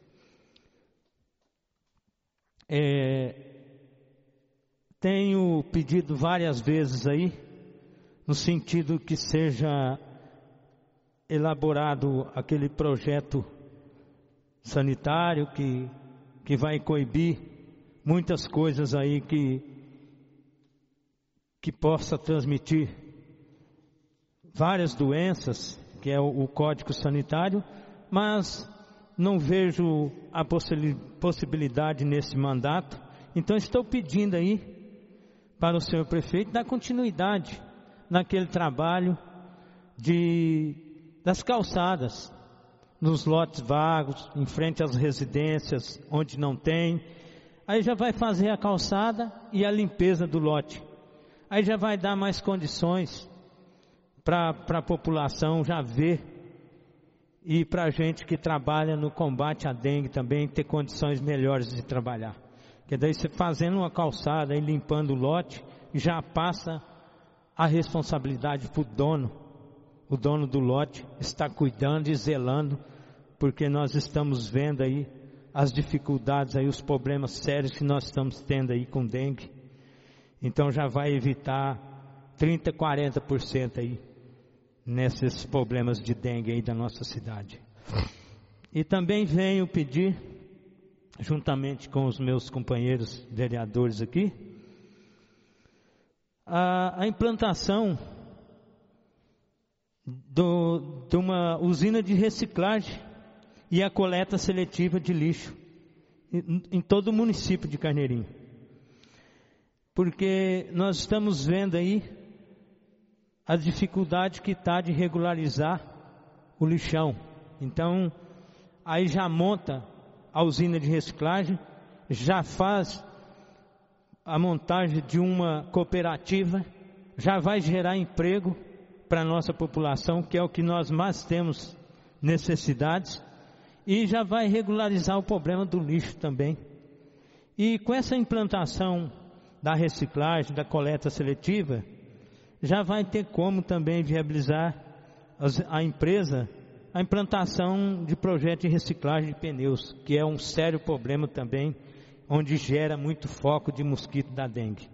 tenho pedido várias vezes aí, no sentido que seja elaborado aquele projeto sanitário que vai coibir muitas coisas aí que possa transmitir várias doenças, que é o Código Sanitário, mas não vejo a possibilidade nesse mandato. Então estou pedindo aí para o senhor prefeito dar continuidade naquele trabalho das calçadas, nos lotes vagos, em frente às residências onde não tem. Aí já vai fazer a calçada e a limpeza do lote. Aí já vai dar mais condições para a população já ver, e para a gente que trabalha no combate à dengue também ter condições melhores de trabalhar. Porque daí você fazendo uma calçada e limpando o lote, já passa a responsabilidade para o dono. O dono do lote está cuidando e zelando, porque nós estamos vendo aí as dificuldades aí, os problemas sérios que nós estamos tendo aí com dengue. Então já vai evitar 30%, 40% aí nesses problemas de dengue aí da nossa cidade. E também venho pedir, juntamente com os meus companheiros vereadores aqui, a implantação de uma usina de reciclagem e a coleta seletiva de lixo em todo o município de Carneirinho. Porque nós estamos vendo aí a dificuldade que está de regularizar o lixão. Então, aí já monta a usina de reciclagem, já faz a montagem de uma cooperativa, já vai gerar emprego para a nossa população, que é o que nós mais temos necessidades, e já vai regularizar o problema do lixo também. E com essa implantação da reciclagem, da coleta seletiva, já vai ter como também viabilizar a empresa a implantação de projeto de reciclagem de pneus, que é um sério problema também, onde gera muito foco de mosquito da dengue.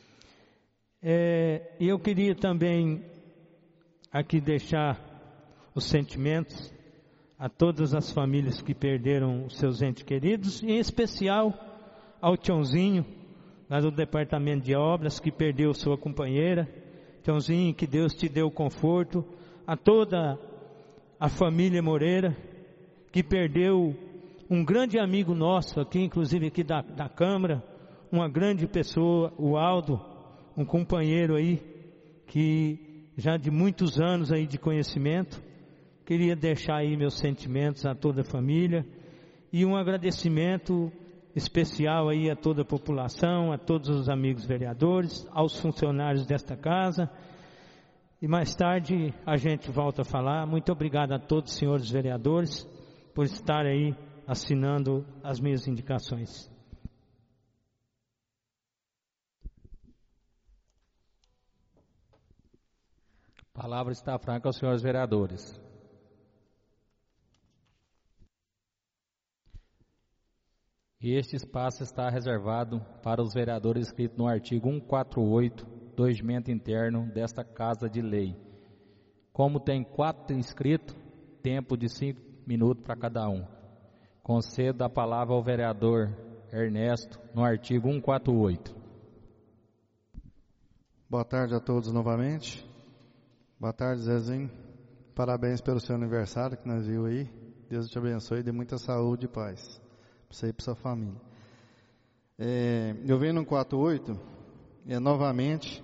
E eu queria também aqui deixar os sentimentos a todas as famílias que perderam os seus entes queridos, e em especial ao Tiãozinho, lá do departamento de obras, que perdeu sua companheira. Tiãozinho, que Deus te dê o conforto, a toda a família Moreira, que perdeu um grande amigo nosso aqui, inclusive aqui da Câmara, uma grande pessoa, o Aldo, um companheiro aí, que já de muitos anos aí de conhecimento. Queria deixar aí meus sentimentos a toda a família e um agradecimento especial aí a toda a população, a todos os amigos vereadores, aos funcionários desta casa. E mais tarde a gente volta a falar. Muito obrigado a todos os senhores vereadores por estar aí assinando as minhas indicações. A palavra está franca aos senhores vereadores. Este espaço está reservado para os vereadores inscritos no artigo 148 do regimento interno desta Casa de Lei. Como tem 4 inscritos, tempo de 5 minutos para cada um. Concedo a palavra ao vereador Ernesto no artigo 148. Boa tarde a todos novamente. Boa tarde, Zezinho. Parabéns pelo seu aniversário que nós vimos aí. Deus te abençoe e dê muita saúde e paz para você e para sua família. Eu venho no 48, novamente,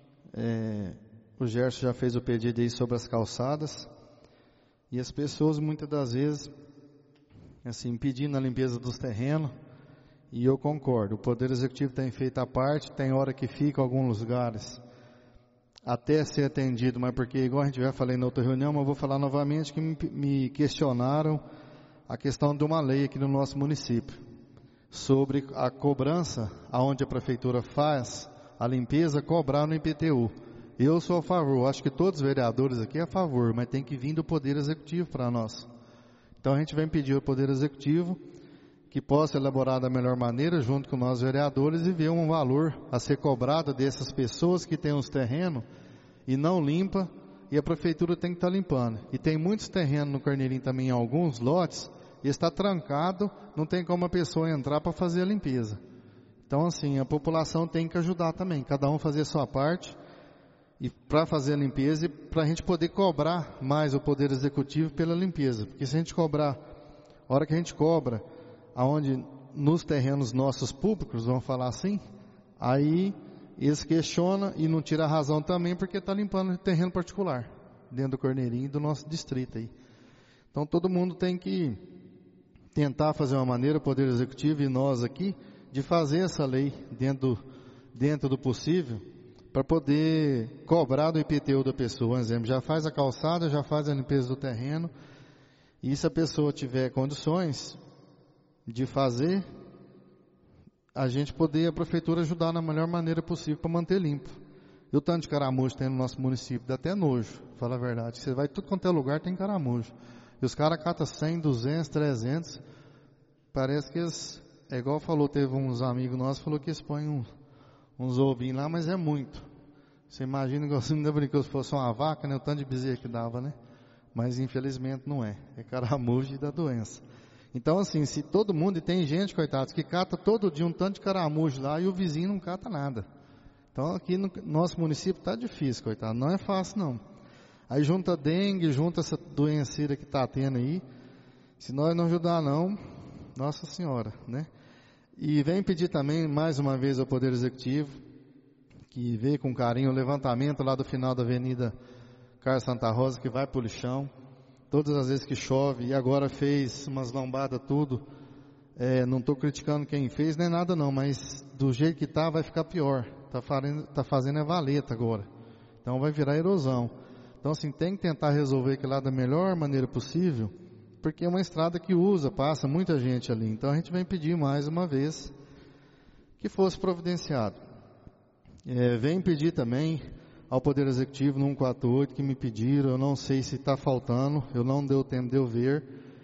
o Gerson já fez o pedido aí sobre as calçadas, e as pessoas muitas das vezes, assim, pedindo a limpeza dos terrenos, e eu concordo, o Poder Executivo tem feito a parte, tem hora que fica em alguns lugares até ser atendido, mas porque, igual a gente já falei na outra reunião, mas eu vou falar novamente que me questionaram a questão de uma lei aqui no nosso município, sobre a cobrança, aonde a prefeitura faz a limpeza, cobrar no IPTU. Eu sou a favor, acho que todos os vereadores aqui é a favor, mas tem que vir do Poder Executivo para nós. Então a gente vem pedir ao Poder Executivo que possa elaborar da melhor maneira, junto com nós vereadores, e ver um valor a ser cobrado dessas pessoas que têm os terrenos e não limpa, e a prefeitura tem que estar limpando. E tem muitos terrenos no Carneirinho também, em alguns lotes, e está trancado, não tem como a pessoa entrar para fazer a limpeza. Então assim, a população tem que ajudar também, cada um fazer a sua parte, e para fazer a limpeza, e para a gente poder cobrar mais o Poder Executivo pela limpeza. Porque se a gente cobrar, a hora que a gente cobra, aonde nos terrenos nossos públicos, vamos falar assim, aí eles questionam e não tiram a razão também, porque está limpando terreno particular, dentro do Carneirinho e do nosso distrito aí. Então todo mundo tem que tentar fazer uma maneira, o Poder Executivo e nós aqui, de fazer essa lei dentro do possível, para poder cobrar do IPTU da pessoa. Por exemplo, já faz a calçada, já faz a limpeza do terreno, e se a pessoa tiver condições de fazer, a gente poder, a prefeitura ajudar na melhor maneira possível para manter limpo. E o tanto de caramujo tem no nosso município, dá até nojo, fala a verdade. Você vai tudo quanto é lugar, tem caramujo. E os caras catam 100, 200, 300, parece que eles, é igual falou, teve uns amigos nossos, falou que eles põem uns ovinhos lá, mas é muito. Você imagina, igual você ainda brincou, se fosse uma vaca, né, o tanto de bezerro que dava, né? Mas infelizmente não é caramujo e dá doença. Então assim, se todo mundo, e tem gente, coitados, que cata todo dia um tanto de caramujo lá e o vizinho não cata nada. Então aqui no nosso município está difícil, coitado, não é fácil não. Aí junta dengue, junta essa doenceira que está tendo aí, se nós não ajudar não, Nossa Senhora, né? E vem pedir também mais uma vez ao Poder Executivo, que vê com carinho o levantamento lá do final da Avenida Carlos Santa Rosa, que vai para o lixão, todas as vezes que chove, e agora fez umas lombadas tudo, não estou criticando quem fez, nem nada não, mas do jeito que está vai ficar pior, está fazendo valeta agora, então vai virar erosão. Então assim, tem que tentar resolver aquilo lá da melhor maneira possível, porque é uma estrada que passa muita gente ali, então a gente vem pedir mais uma vez que fosse providenciado. Vem pedir também ao Poder Executivo no 148 que me pediram, eu não sei se está faltando, eu não deu tempo de eu ver,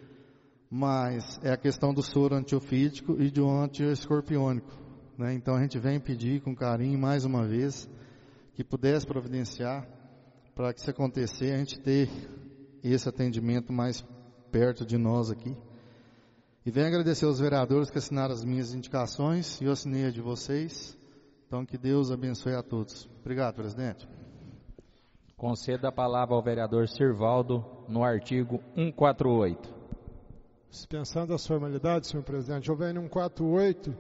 mas é a questão do soro antiofídico e do antiescorpiônico, né? Então a gente vem pedir com carinho mais uma vez que pudesse providenciar para que isso acontecer, a gente ter esse atendimento mais perto de nós aqui. E venho agradecer aos vereadores que assinaram as minhas indicações e eu assinei a de vocês. Então, que Deus abençoe a todos. Obrigado, presidente. Conceda a palavra ao vereador Sirvaldo no artigo 148. Dispensando as formalidades, senhor presidente, eu venho no 148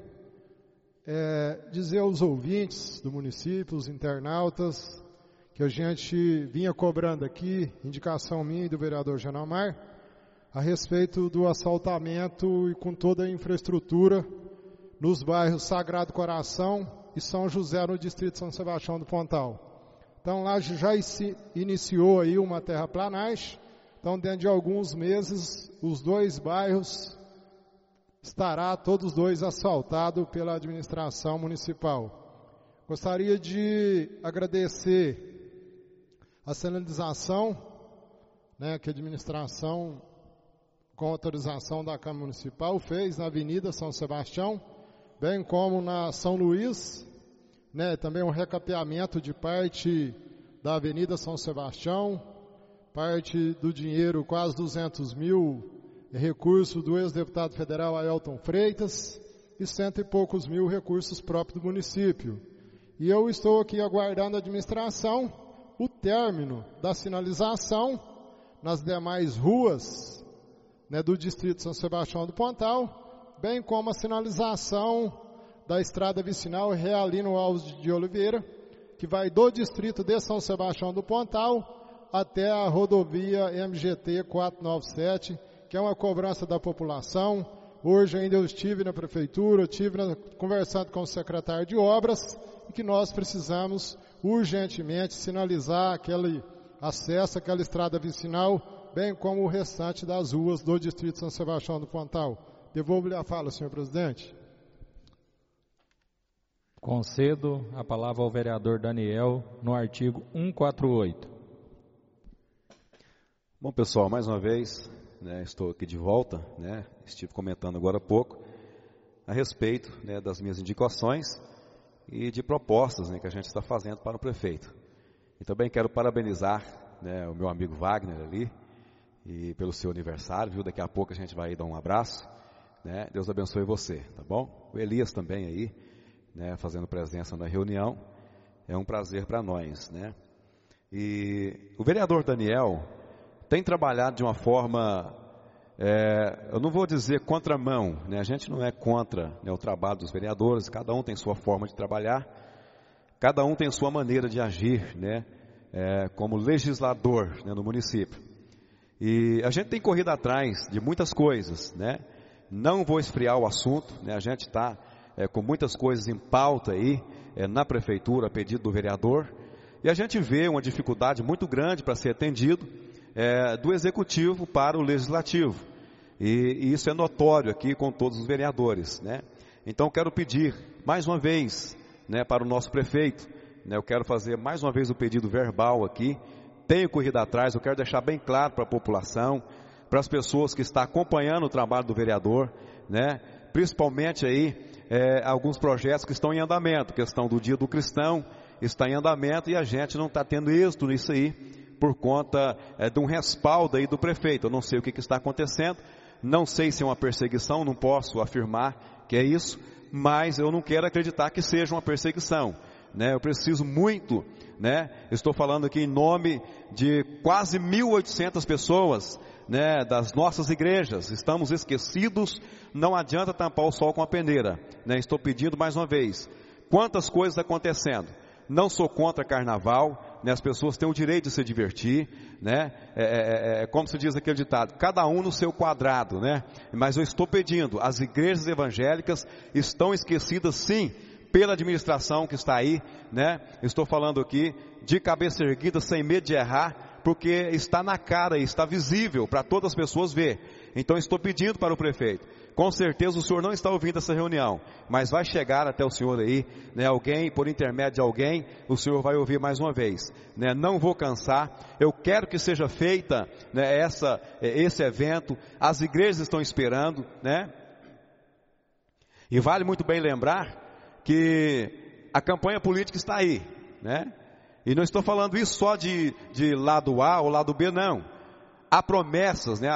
dizer aos ouvintes do município, os internautas, que a gente vinha cobrando aqui, indicação minha e do vereador Janamar, a respeito do assaltamento e com toda a infraestrutura nos bairros Sagrado Coração e São José, no distrito de São Sebastião do Pontal. Então lá já se iniciou aí uma terraplanagem, então dentro de alguns meses os dois bairros estará todos dois assaltados pela administração municipal. Gostaria de agradecer a sinalização, né, que a administração, com autorização da Câmara Municipal, fez na Avenida São Sebastião, bem como na São Luís, né, também um recapeamento de parte da Avenida São Sebastião, parte do dinheiro, quase 200 mil, recurso do ex-deputado federal Ailton Freitas, e 100 e poucos mil recursos próprios do município. E eu estou aqui aguardando a administração, o término da sinalização nas demais ruas, né, do distrito de São Sebastião do Pontal, bem como a sinalização da estrada vicinal Realino Alves de Oliveira, que vai do distrito de São Sebastião do Pontal até a rodovia MGT 497, que é uma cobrança da população. Hoje ainda eu estive na prefeitura, conversando com o secretário de obras, e que nós precisamos urgentemente sinalizar aquele acesso àquela estrada vicinal, bem como o restante das ruas do distrito de São Sebastião do Pontal. Devolvo-lhe a fala, senhor presidente. Concedo a palavra ao vereador Daniel no artigo 148. Bom, pessoal, mais uma vez, né, estou aqui de volta, né, estive comentando agora há pouco a respeito, né, das minhas indicações e de propostas, né, que a gente está fazendo para o prefeito. E também quero parabenizar, né, o meu amigo Wagner ali, e pelo seu aniversário, viu? Daqui a pouco a gente vai dar um abraço, né? Deus abençoe você, tá bom? O Elias também aí, né, fazendo presença na reunião, é um prazer para nós, né? E o vereador Daniel tem trabalhado de uma forma, eu não vou dizer contramão, né? A gente não é contra, né, o trabalho dos vereadores, cada um tem sua forma de trabalhar, cada um tem sua maneira de agir, né, como legislador, né, no município. E a gente tem corrido atrás de muitas coisas, né? Não vou esfriar o assunto, né? A gente está com muitas coisas em pauta aí, na prefeitura, a pedido do vereador, e a gente vê uma dificuldade muito grande para ser atendido do executivo para o legislativo, e isso é notório aqui com todos os vereadores, né? Então quero pedir mais uma vez, né, para o nosso prefeito, né, eu quero fazer mais uma vez o pedido verbal aqui. Tenho corrido atrás, eu quero deixar bem claro para a população, para as pessoas que estão acompanhando o trabalho do vereador, né? Principalmente aí alguns projetos que estão em andamento, questão do Dia do Cristão está em andamento e a gente não está tendo êxito nisso aí, por conta de um respaldo aí do prefeito. Eu não sei o que está acontecendo, não sei se é uma perseguição, não posso afirmar que é isso, mas eu não quero acreditar que seja uma perseguição, né? Eu preciso muito, né? Estou falando aqui em nome de quase 1.800 pessoas, né, das nossas igrejas. Estamos esquecidos, não adianta tampar o sol com a peneira, né? Estou pedindo mais uma vez, quantas coisas acontecendo. Não sou contra carnaval, né? As pessoas têm o direito de se divertir, né? Como se diz aquele ditado, cada um no seu quadrado, né? Mas eu estou pedindo, as igrejas evangélicas estão esquecidas sim, pela administração que está aí, né? Estou falando aqui de cabeça erguida, sem medo de errar, porque está na cara e está visível para todas as pessoas ver. Então estou pedindo para o prefeito, com certeza o senhor não está ouvindo essa reunião, mas vai chegar até o senhor aí, né? Alguém, por intermédio de alguém, o senhor vai ouvir mais uma vez, né? Não vou cansar, eu quero que seja feita, né, esse evento, as igrejas estão esperando, né? E vale muito bem lembrar que a campanha política está aí, né? E não estou falando isso só de lado A ou lado B, não. Há promessas, né?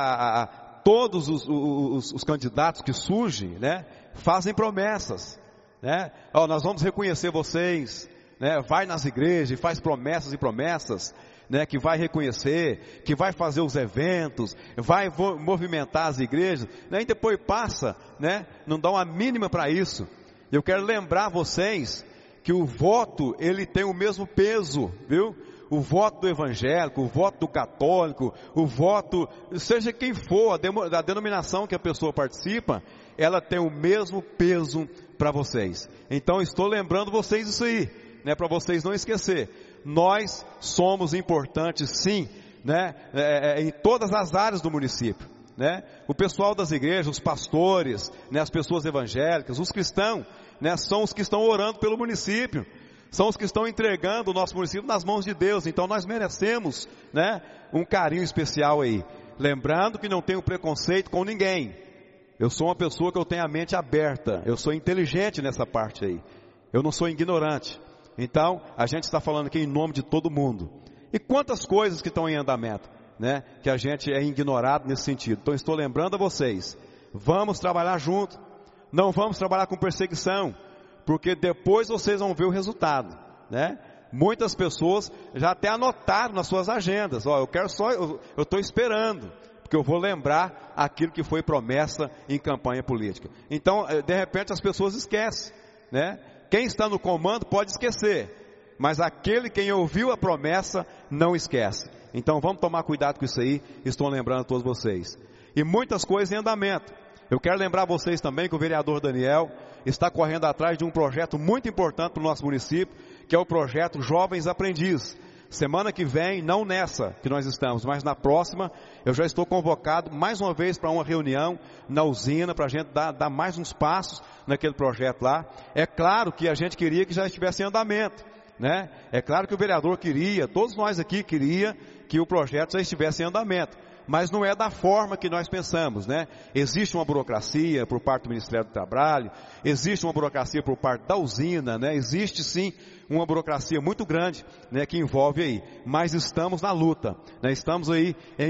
Todos os candidatos que surgem, né, fazem promessas, né? Nós vamos reconhecer vocês, né? Vai nas igrejas e faz promessas e promessas, né? Que vai reconhecer, que vai fazer os eventos, vai movimentar as igrejas, né? E depois passa, né? Não dá uma mínima para isso. Eu quero lembrar vocês que o voto, ele tem o mesmo peso, viu? O voto do evangélico, o voto do católico, o voto, seja quem for, a denominação que a pessoa participa, ela tem o mesmo peso para vocês. Então estou lembrando vocês isso aí, né? Para vocês não esquecer. Nós somos importantes sim, né? Em todas as áreas do município, né? O pessoal das igrejas, os pastores, né? As pessoas evangélicas, os cristãos, né? São os que estão orando pelo município, são os que estão entregando o nosso município nas mãos de Deus. Então nós merecemos, né, um carinho especial aí. Lembrando que não tenho preconceito com ninguém. Eu sou uma pessoa que eu tenho a mente aberta. Eu sou inteligente nessa parte aí. Eu não sou ignorante. Então a gente está falando aqui em nome de todo mundo. E quantas coisas que estão em andamento, né, que a gente é ignorado nesse sentido. Então estou lembrando a vocês, vamos trabalhar junto. Não vamos trabalhar com perseguição, porque depois vocês vão ver o resultado, né? Muitas pessoas já até anotaram nas suas agendas, eu estou esperando, porque eu vou lembrar aquilo que foi promessa em campanha política. Então, de repente as pessoas esquecem, né? Quem está no comando pode esquecer, mas aquele quem ouviu a promessa não esquece. Então vamos tomar cuidado com isso aí, estou lembrando a todos vocês. E muitas coisas em andamento. Eu quero lembrar vocês também que o vereador Daniel está correndo atrás de um projeto muito importante para o nosso município, que é o projeto Jovens Aprendiz. Semana que vem, não nessa que nós estamos, mas na próxima, eu já estou convocado mais uma vez para uma reunião na usina, para a gente dar mais uns passos naquele projeto lá. É claro que a gente queria que já estivesse em andamento, né? É claro que o vereador queria, todos nós aqui queria que o projeto já estivesse em andamento. Mas não é da forma que nós pensamos, né? Existe uma burocracia por parte do Ministério do Trabalho, existe uma burocracia por parte da usina, né? Existe sim uma burocracia muito grande, né, que envolve aí. Mas estamos na luta, né? Estamos aí em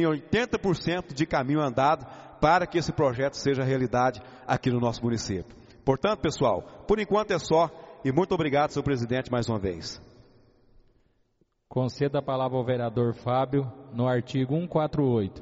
80% de caminho andado para que esse projeto seja realidade aqui no nosso município. Portanto, pessoal, por enquanto é só, e muito obrigado, senhor presidente, mais uma vez. Conceda a palavra ao vereador Fábio, no artigo 148.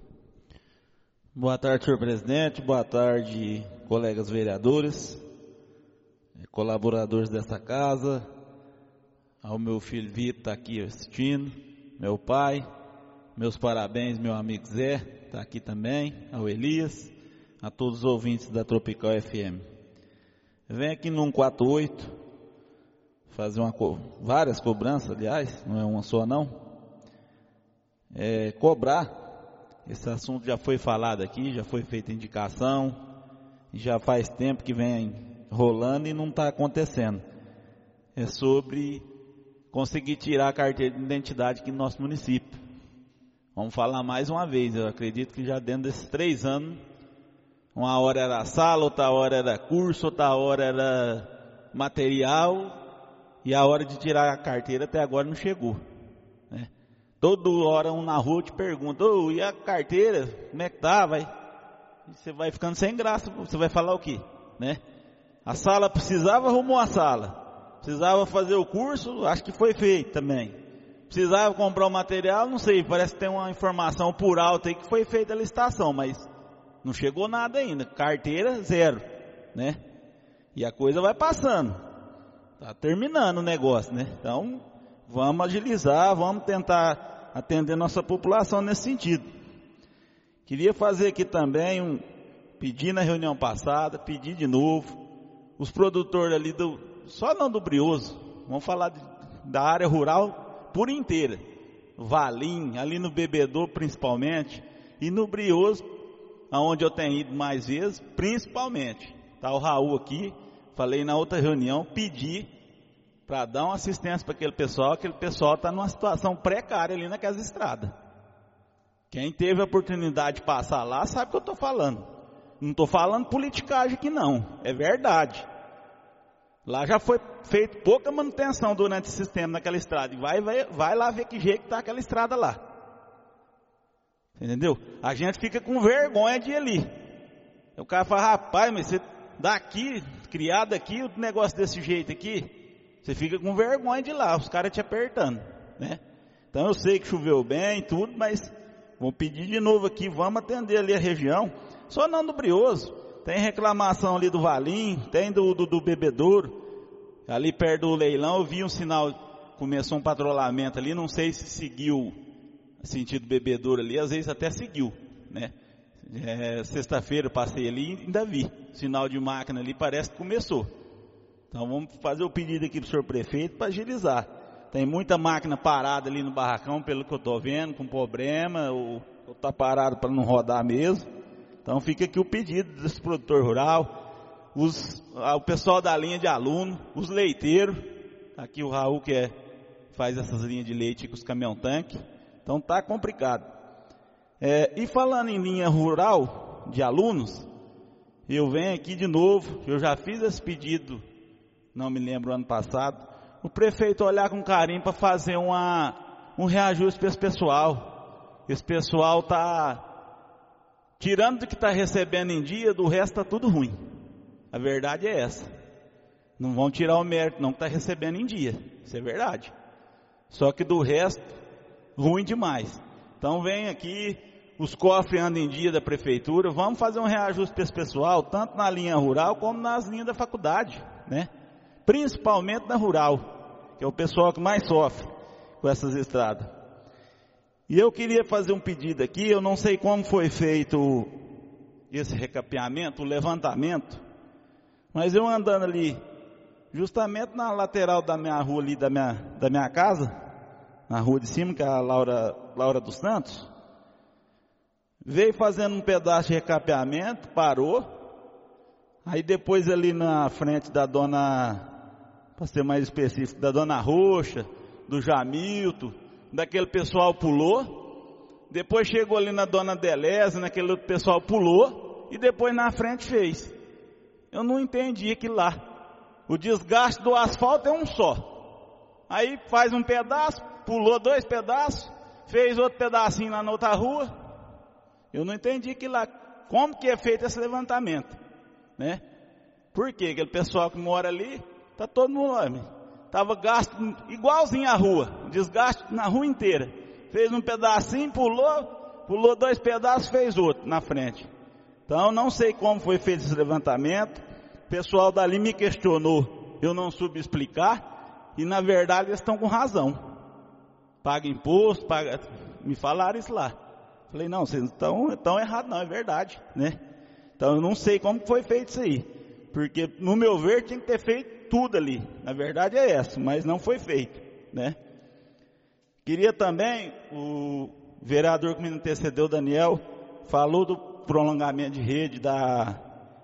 Boa tarde, senhor presidente. Boa tarde, colegas vereadores, colaboradores desta casa, ao meu filho Vitor, está aqui assistindo, meu pai, meus parabéns, meu amigo Zé, está aqui também, ao Elias, a todos os ouvintes da Tropical FM. Eu venho aqui no 148, fazer várias cobranças, aliás, não é uma só não, cobrar, esse assunto já foi falado aqui, já foi feita indicação, já faz tempo que vem rolando e não está acontecendo. É sobre conseguir tirar a carteira de identidade aqui no nosso município, Vamos falar mais uma vez, eu acredito que já dentro desses 3 anos, uma hora era sala, outra hora era curso, outra hora era material, e a hora de tirar a carteira até agora não chegou, né? Toda hora um na rua te pergunta, e a carteira, como é que tá? Você vai ficando sem graça, você vai falar o quê, né? A sala precisava, arrumou a sala. Precisava fazer o curso, acho que foi feito também. Precisava comprar o material, não sei, parece que tem uma informação por alto aí que foi feita a licitação, mas não chegou nada ainda. Carteira, 0, né? E a coisa vai passando. Tá terminando o negócio, né? Então, vamos agilizar, vamos tentar atender nossa população nesse sentido. Queria fazer aqui também pedir na reunião passada, pedir de novo, os produtores ali só não do Brioso, vamos falar da área rural por inteira, Valim, ali no Bebedouro principalmente, e no Brioso, aonde eu tenho ido mais vezes, principalmente. Tá o Raul aqui, falei na outra reunião, pedi para dar uma assistência para aquele pessoal está numa situação precária ali naquelas estradas. Quem teve a oportunidade de passar lá sabe o que eu estou falando. Não estou falando politicagem aqui não, é verdade. Lá já foi feito pouca manutenção durante esse tempo naquela estrada. E vai lá ver que jeito está aquela estrada lá. Entendeu? A gente fica com vergonha de ir ali. O cara fala, rapaz, mas você daqui, criado aqui, o negócio desse jeito aqui, você fica com vergonha de ir lá, os caras te apertando, né? Então eu sei que choveu bem e tudo, mas vou pedir de novo aqui, vamos atender ali a região. Só não do Brioso, tem reclamação ali do Valim, tem do Bebedouro, ali perto do leilão eu vi um sinal, começou um patrulhamento ali, não sei se seguiu sentido Bebedouro ali, às vezes até seguiu, né? Sexta-feira eu passei ali e ainda vi, sinal de máquina ali parece que começou. Então vamos fazer o pedido aqui para o senhor prefeito para agilizar. Tem muita máquina parada ali no barracão, pelo que eu estou vendo, com problema, ou está parado para não rodar mesmo. Então fica aqui o pedido desse produtor rural, o pessoal da linha de aluno, os leiteiros, aqui o Raul que faz essas linhas de leite com os caminhão-tanque, então está complicado. E falando em linha rural de alunos, eu venho aqui de novo, eu já fiz esse pedido, não me lembro ano passado, o prefeito olhar com carinho para fazer um reajuste para esse pessoal. Esse pessoal está tirando do que está recebendo em dia, do resto está tudo ruim. A verdade é essa. Não vão tirar o mérito não que está recebendo em dia, isso é verdade. Só que do resto, ruim demais. Então vem aqui, os cofres andam em dia da prefeitura, vamos fazer um reajuste para esse pessoal, tanto na linha rural como nas linhas da faculdade, né? Principalmente na rural, que é o pessoal que mais sofre com essas estradas. E eu queria fazer um pedido aqui, eu não sei como foi feito esse recapeamento, o levantamento, mas eu andando ali, justamente na lateral da minha rua ali, da minha casa, na rua de cima, que é a Laura dos Santos, veio fazendo um pedaço de recapeamento, parou, aí depois ali na frente da dona, para ser mais específico, da dona Roxa, do Jamilton, daquele pessoal pulou, depois chegou ali na dona Deleza, naquele outro pessoal pulou, e depois na frente fez. Eu não entendi aquilo lá. O desgaste do asfalto é um só. Aí faz um pedaço, pulou 2 pedaços, fez outro pedacinho lá na outra rua. Eu não entendi aquilo lá. Como que é feito esse levantamento, né? Por quê? Aquele pessoal que mora ali, tá todo mundo, estava gasto igualzinho a rua, desgaste na rua inteira. Fez um pedacinho, pulou 2 pedaços, fez outro na frente. Então não sei como foi feito esse levantamento. O pessoal dali me questionou, eu não soube explicar, e na verdade eles estão com razão. Paga imposto, me falaram isso lá. Falei, não, vocês não estão errados não, é verdade, né? Então eu não sei como foi feito isso aí, porque no meu ver tinha que ter feito tudo ali, na verdade é essa, mas não foi feito, né? Queria também, o vereador que me antecedeu, Daniel, falou do prolongamento de rede da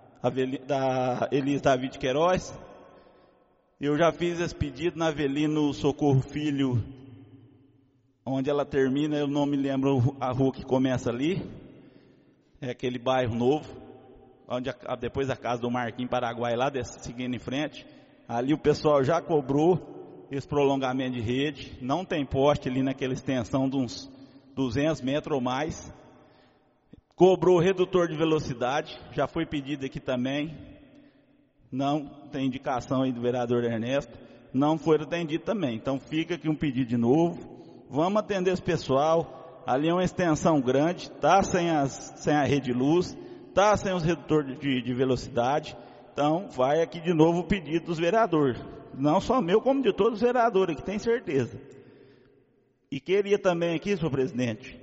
Elis David Queiroz. Eu já fiz esse pedido na Avelino Socorro Filho, onde ela termina, eu não me lembro a rua que começa ali, é aquele bairro novo, onde depois a casa do Marquinhos Paraguai lá, seguindo em frente, ali o pessoal já cobrou esse prolongamento de rede, não tem poste ali naquela extensão de uns 200 metros ou mais, cobrou redutor de velocidade, já foi pedido aqui também, não tem indicação aí do vereador Ernesto, não foi atendido também, então fica aqui um pedido de novo, vamos atender esse pessoal, ali é uma extensão grande, está sem a rede de luz, está sem os redutores de velocidade, então vai aqui de novo o pedido dos vereadores, não só meu como de todos os vereadores, que tem certeza. E queria também aqui, senhor presidente,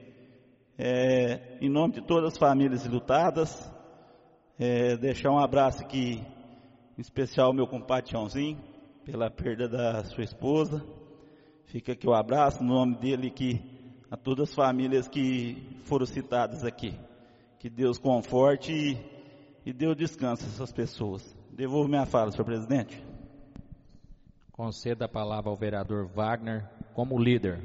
em nome de todas as famílias lutadas, deixar um abraço aqui, em especial ao meu compadre Tiãozinho, pela perda da sua esposa. Fica aqui o abraço, no nome dele, aqui, a todas as famílias que foram citadas aqui. Que Deus conforte e dê o descanso a essas pessoas. Devolvo minha fala, senhor presidente. Conceda a palavra ao vereador Wagner como líder.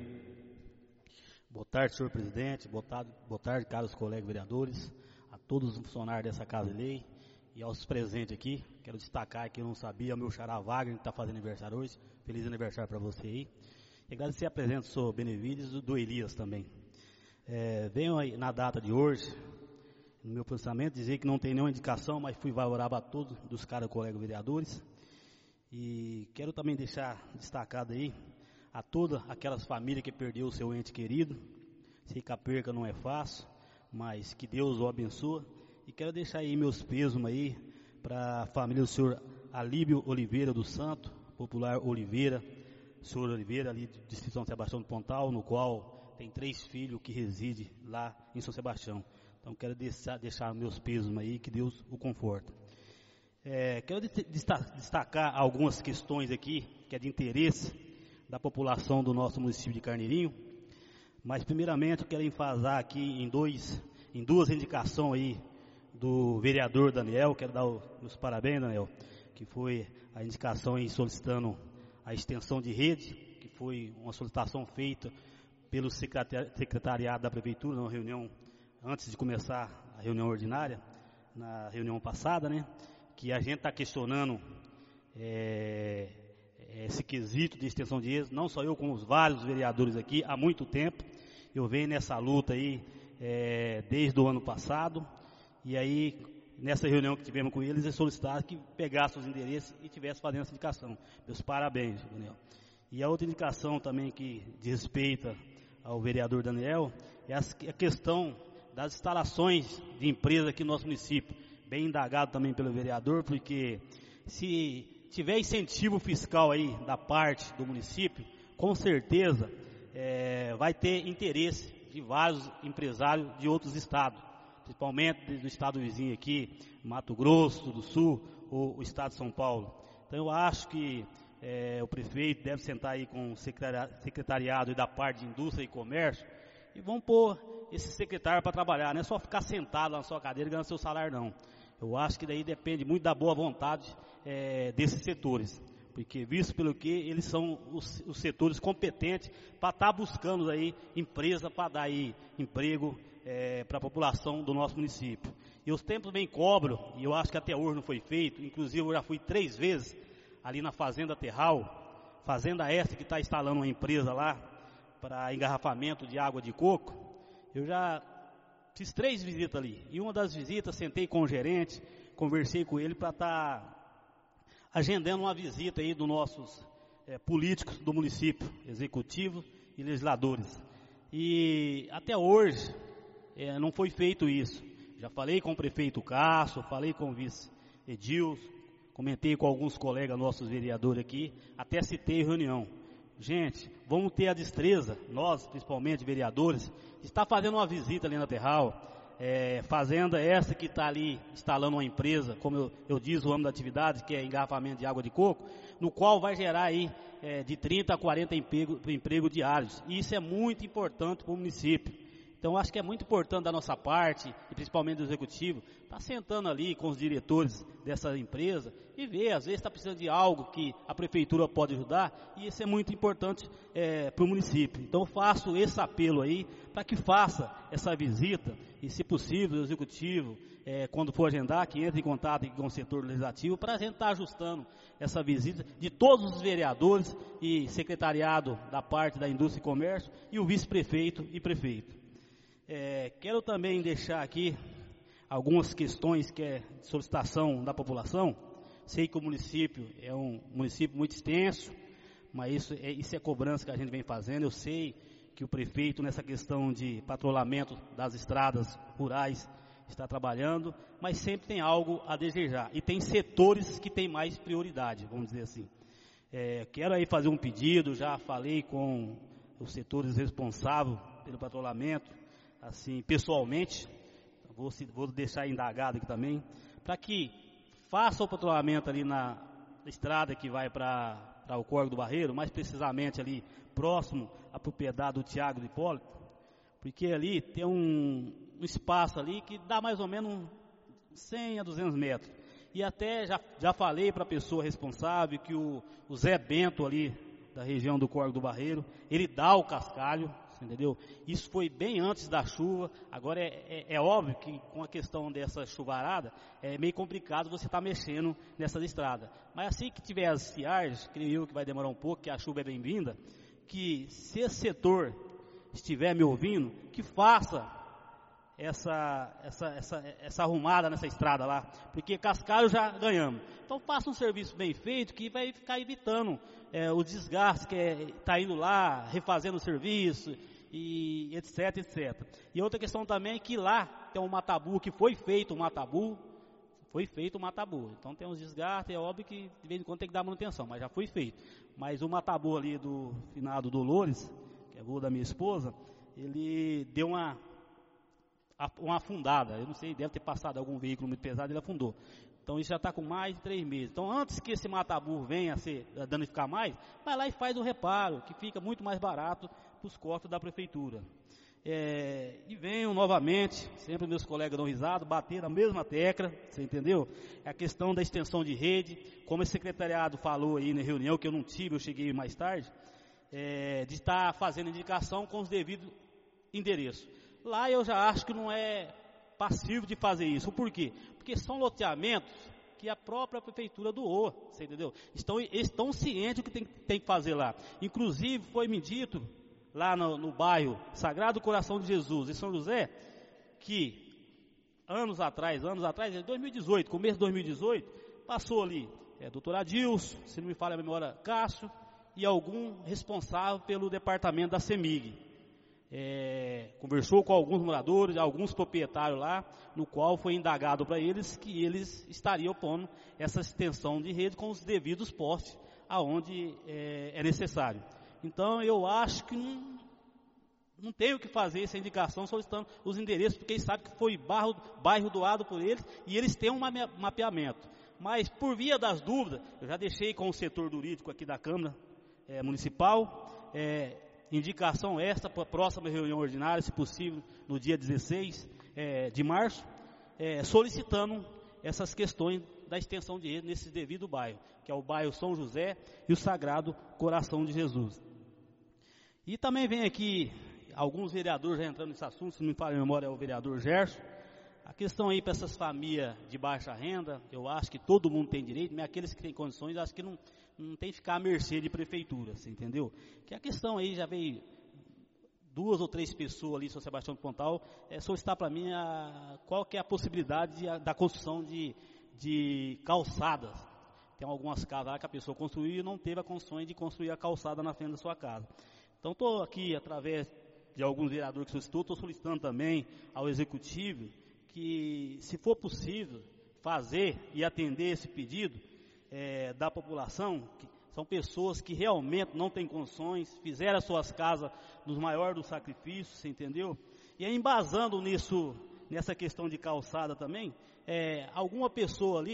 Boa tarde, senhor presidente. Boa tarde, caros colegas vereadores, a todos os funcionários dessa Casa de Lei e aos presentes aqui. Quero destacar que eu não sabia, o meu xará Wagner, que está fazendo aniversário hoje. Feliz aniversário para você aí. E agradecer a presença do senhor Benevides e do Elias também. Venho aí na data de hoje, no meu pensamento, dizer que não tem nenhuma indicação, mas fui favorável a todos dos caros colegas vereadores. E quero também deixar destacado aí a todas aquelas famílias que perdeu o seu ente querido. Sei que a perca não é fácil, mas que Deus o abençoe. E quero deixar aí meus pêsames aí para a família do senhor Alíbio Oliveira do Santo, popular Oliveira, senhor Oliveira, ali do distrito de São Sebastião do Pontal, no qual tem 3 filhos que residem lá em São Sebastião. Então quero deixar meus pêsames aí, que Deus o conforta. Quero destacar algumas questões aqui, que é de interesse da população do nosso município de Carneirinho, mas primeiramente eu quero enfatizar aqui em duas indicações aí do vereador Daniel. Quero dar os parabéns, Daniel, que foi a indicação aí solicitando a extensão de rede, que foi uma solicitação feita pelo secretariado da prefeitura, na reunião, antes de começar a reunião ordinária, na reunião passada, né, que a gente está questionando esse quesito de extensão de rede, não só eu, como os vários vereadores aqui, há muito tempo. Eu venho nessa luta aí desde o ano passado, e aí nessa reunião que tivemos com eles, eles solicitaram que pegasse os endereços e tivesse fazendo essa indicação. Meus parabéns, Daniel. E a outra indicação também que diz respeito ao vereador Daniel é a questão das instalações de empresa aqui no nosso município. Bem indagado também pelo vereador, porque se tiver incentivo fiscal aí da parte do município, com certeza vai ter interesse de vários empresários de outros estados, principalmente do estado vizinho aqui, Mato Grosso do Sul, ou o estado de São Paulo. Então eu acho que o prefeito deve sentar aí com o secretariado e da parte de indústria e comércio, e vão pôr esse secretário para trabalhar, não é só ficar sentado lá na sua cadeira e ganhando seu salário, não. Eu acho que daí depende muito da boa vontade desses setores, porque visto pelo que eles são os setores competentes para estar buscando aí empresa para dar aí emprego para a população do nosso município. E os tempos bem cobram, e eu acho que até hoje não foi feito, inclusive eu já fui 3 vezes ali na Fazenda Terral, fazenda essa que está instalando uma empresa lá para engarrafamento de água de coco. Eu já fiz 3 visitas ali, e uma das visitas sentei com o gerente, conversei com ele para estar agendando uma visita aí dos nossos políticos do município, executivo e legisladores. E até hoje não foi feito isso. Já falei com o prefeito Cássio, falei com o vice Edilson, comentei com alguns colegas nossos vereadores aqui, até citei reunião. Gente, vamos ter a destreza, nós principalmente vereadores, de estar fazendo uma visita ali na Terral, fazenda essa que está ali instalando uma empresa, como eu disse o ramo da atividade, que é engarrafamento de água de coco, no qual vai gerar aí de 30 a 40 empregos diários. E isso é muito importante para o município. Então acho que é muito importante da nossa parte, e principalmente do executivo, estar sentando ali com os diretores dessa empresa e ver, às vezes está precisando de algo que a prefeitura pode ajudar, e isso é muito importante para o município. Então eu faço esse apelo aí para que faça essa visita, e se possível o executivo, quando for agendar, que entre em contato aqui com o setor legislativo para a gente estar ajustando essa visita de todos os vereadores e secretariado da parte da indústria e comércio e o vice-prefeito e prefeito. Quero também deixar aqui algumas questões que é de solicitação da população. Sei que o município é um município muito extenso, mas isso é cobrança que a gente vem fazendo. Eu sei que o prefeito nessa questão de patrulhamento das estradas rurais está trabalhando, mas sempre tem algo a desejar. E tem setores que têm mais prioridade, vamos dizer assim. Quero aí fazer um pedido, já falei com os setores responsáveis pelo patrulhamento, assim, pessoalmente, vou deixar indagado aqui também, para que faça o patrulhamento ali na estrada que vai para o Córrego do Barreiro, mais precisamente ali próximo à propriedade do Tiago de Hipólito, porque ali tem um espaço ali que dá mais ou menos 100 a 200 metros. E até já falei para a pessoa responsável que o Zé Bento ali, da região do Córrego do Barreiro, ele dá o cascalho, entendeu? Isso foi bem antes da chuva. Agora é óbvio que com a questão dessa chuvarada, é meio complicado você estar mexendo nessas estradas. Mas assim que tiver as estiagens, creio eu que vai demorar um pouco, que a chuva é bem-vinda, que se esse setor estiver me ouvindo, que faça essa arrumada nessa estrada lá, porque cascalho já ganhamos. Então faça um serviço bem feito que vai ficar evitando o desgaste que está indo lá, refazendo o serviço e etc, etc. E outra questão também é que lá tem um matabu, que foi feito um matabu, então tem uns desgastes, é óbvio que de vez em quando tem que dar manutenção, mas já foi feito. Mas o matabu ali do finado Dolores, que é avô da minha esposa, ele deu uma afundada, eu não sei, deve ter passado algum veículo muito pesado, ele afundou. Então isso já está com mais de 3 meses. Então antes que esse matabu venha a danificar mais, vai lá e faz o reparo, que fica muito mais barato para os cofres da prefeitura. E venham novamente, sempre meus colegas dão risada, bater na mesma tecla, você entendeu? É a questão da extensão de rede, como esse secretariado falou aí na reunião, que eu não tive, eu cheguei mais tarde, de estar fazendo indicação com os devidos endereços. Lá eu já acho que não é passivo de fazer isso. Por quê? Porque são loteamentos que a própria prefeitura doou, você entendeu? Estão cientes do que tem que fazer lá. Inclusive foi me dito lá no bairro Sagrado Coração de Jesus, em São José, que anos atrás, em 2018, começo de 2018, passou ali doutor Adilson, se não me falha a memória, Cássio, e algum responsável pelo departamento da CEMIG. Conversou com alguns moradores, alguns proprietários lá, no qual foi indagado para eles que eles estariam opondo essa extensão de rede com os devidos postes aonde é necessário. Então eu acho que não tenho que fazer essa indicação solicitando os endereços, porque eles sabem que foi bairro doado por eles e eles têm um mapeamento. Mas por via das dúvidas, eu já deixei com o setor jurídico aqui da Câmara Municipal, indicação esta para a próxima reunião ordinária, se possível, no dia 16 de março, solicitando essas questões da extensão de rede nesse devido bairro, que é o bairro São José e o Sagrado Coração de Jesus. E também vem aqui alguns vereadores já entrando nesse assunto, se não me falha a memória, é o vereador Gerson. A questão aí para essas famílias de baixa renda, eu acho que todo mundo tem direito, mas aqueles que têm condições, acho que não tem que ficar à mercê de prefeitura, você entendeu? Que a questão aí já veio 2 ou 3 pessoas ali, São Sebastião do Pontal, solicitar para mim qual que é a possibilidade da construção de calçadas. Tem algumas casas lá que a pessoa construiu e não teve a condições de construir a calçada na frente da sua casa. Então estou aqui, através de alguns vereadores que solicitou, estou solicitando também ao Executivo que, se for possível, fazer e atender esse pedido da população, que são pessoas que realmente não têm condições, fizeram as suas casas nos maiores dos sacrifícios, você entendeu? E aí, embasando nessa questão de calçada também, algumas pessoas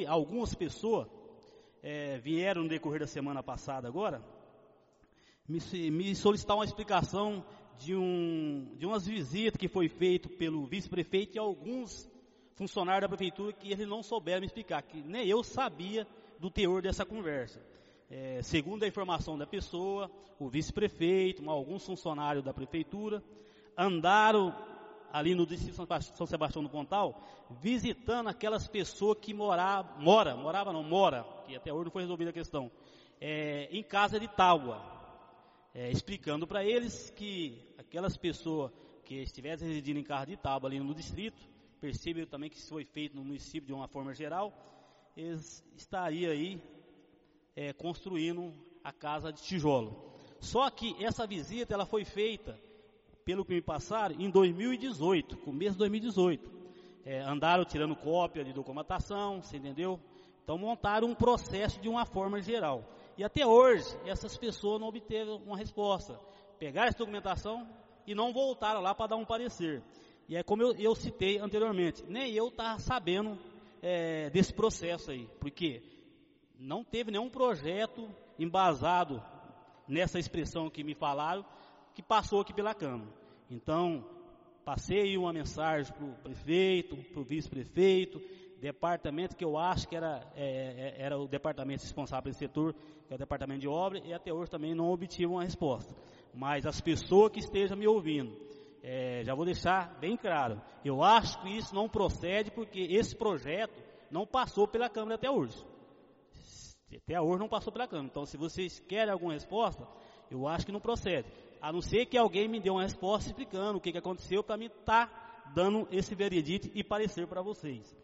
vieram no decorrer da semana passada agora, me solicitar uma explicação de umas visitas que foi feito pelo vice-prefeito e alguns funcionários da prefeitura que eles não souberam me explicar, que nem eu sabia do teor dessa conversa. Segundo a informação da pessoa, o vice-prefeito, alguns funcionários da prefeitura, andaram ali no distrito São Sebastião do Pontal, visitando aquelas pessoas que mora, que até hoje não foi resolvida a questão, em casa de tábua, explicando para eles que aquelas pessoas que estivessem residindo em casa de tábua ali no distrito, percebem também que isso foi feito no município de uma forma geral, eles estariam aí construindo a casa de tijolo. Só que essa visita ela foi feita, pelo que me passaram, em 2018, começo de 2018. Andaram tirando cópia de documentação, você entendeu? Então montaram um processo de uma forma geral. E até hoje, essas pessoas não obtiveram uma resposta. Pegaram essa documentação e não voltaram lá para dar um parecer. E é como eu citei anteriormente, nem eu estava sabendo desse processo aí, porque não teve nenhum projeto embasado nessa expressão que me falaram, que passou aqui pela Câmara. Então, passei uma mensagem para o prefeito, para o vice-prefeito, departamento que eu acho que era o departamento responsável desse setor, que é o departamento de obra, e até hoje também não obtive uma resposta. Mas as pessoas que estejam me ouvindo, já vou deixar bem claro, eu acho que isso não procede porque esse projeto não passou pela Câmara até hoje. Até hoje não passou pela Câmara. Então, se vocês querem alguma resposta, eu acho que não procede. A não ser que alguém me dê uma resposta explicando o que aconteceu para mim estar dando esse veredito e parecer para vocês.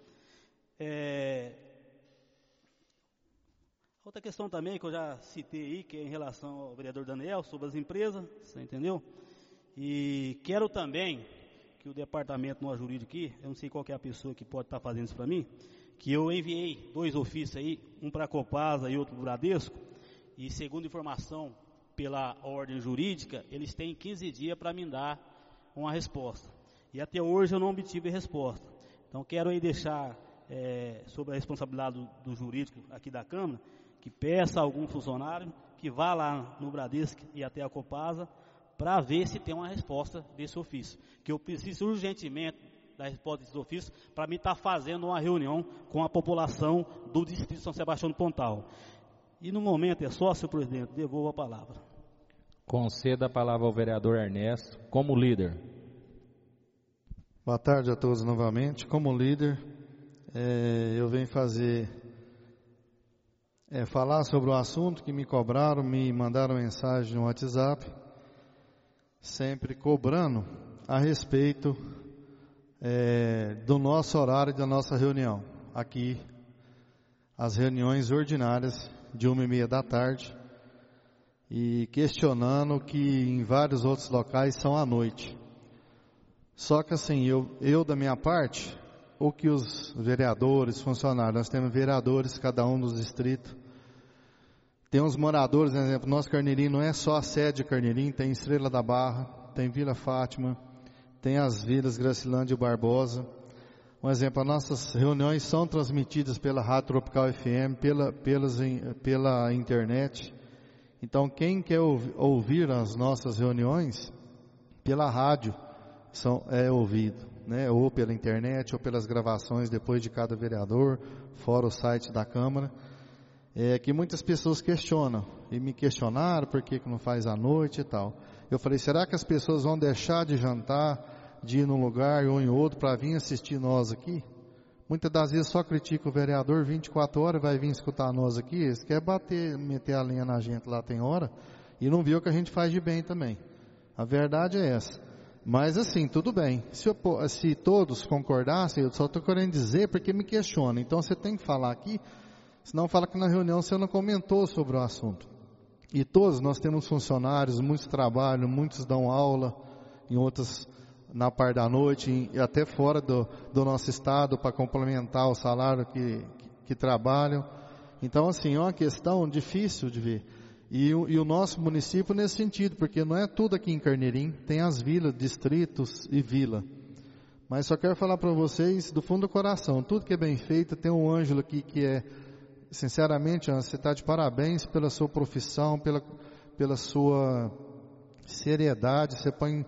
Outra questão também que eu já citei aí, que é em relação ao vereador Daniel, sobre as empresas, você entendeu? E quero também que o departamento no jurídico aqui, eu não sei qual que é a pessoa que pode estar fazendo isso para mim, que eu enviei 2 ofícios aí, um para a Copasa e outro para o Bradesco, e segundo informação pela ordem jurídica, eles têm 15 dias para me dar uma resposta. E até hoje eu não obtive resposta. Então quero aí deixar sobre a responsabilidade do jurídico aqui da Câmara, que peça a algum funcionário que vá lá no Bradesco e até a Copasa, para ver se tem uma resposta desse ofício. Que eu preciso urgentemente da resposta desse ofício para mim estar fazendo uma reunião com a população do distrito São Sebastião do Pontal. E no momento é só, senhor presidente, devolvo a palavra. Conceda a palavra ao vereador Ernesto, como líder. Boa tarde a todos novamente. Como líder, eu venho falar sobre o assunto que me cobraram, me mandaram mensagem no WhatsApp, sempre cobrando a respeito do nosso horário da nossa reunião. Aqui, as reuniões ordinárias de 1h30 da tarde, e questionando que em vários outros locais são à noite. Só que assim, eu da minha parte, o que os vereadores, funcionários, nós temos vereadores, cada um dos distritos, tem uns moradores, por exemplo, nosso Carneirinho não é só a sede de Carneirinho, tem Estrela da Barra, tem Vila Fátima, tem as vilas Gracilândia e Barbosa. Um exemplo, as nossas reuniões são transmitidas pela Rádio Tropical FM, pela internet. Então, quem quer ouvir as nossas reuniões, pela rádio, é ouvido, né? Ou pela internet, ou pelas gravações depois de cada vereador, fora o site da Câmara. Que muitas pessoas questionam, e me questionaram por que não faz à noite e tal. Eu falei, será que as pessoas vão deixar de jantar, de ir num lugar ou em outro para vir assistir nós aqui? Muitas das vezes só critica o vereador, 24 horas vai vir escutar nós aqui, eles querem meter a lenha na gente lá tem hora, e não vê o que a gente faz de bem também. A verdade é essa. Mas assim, tudo bem, se todos concordassem, eu só estou querendo dizer porque me questiona, então você tem que falar aqui, senão fala que na reunião você não comentou sobre o assunto. E todos nós temos funcionários, muitos trabalham, muitos dão aula, em outras na parte da noite, e até fora do nosso estado, para complementar o salário que trabalham. Então assim, é uma questão difícil de ver. E o nosso município nesse sentido, porque não é tudo aqui em Carneirinho, tem as vilas, distritos e vila. Mas só quero falar para vocês do fundo do coração, tudo que é bem feito, tem um Ângelo aqui que sinceramente, você está de parabéns pela sua profissão, pela sua seriedade, você põe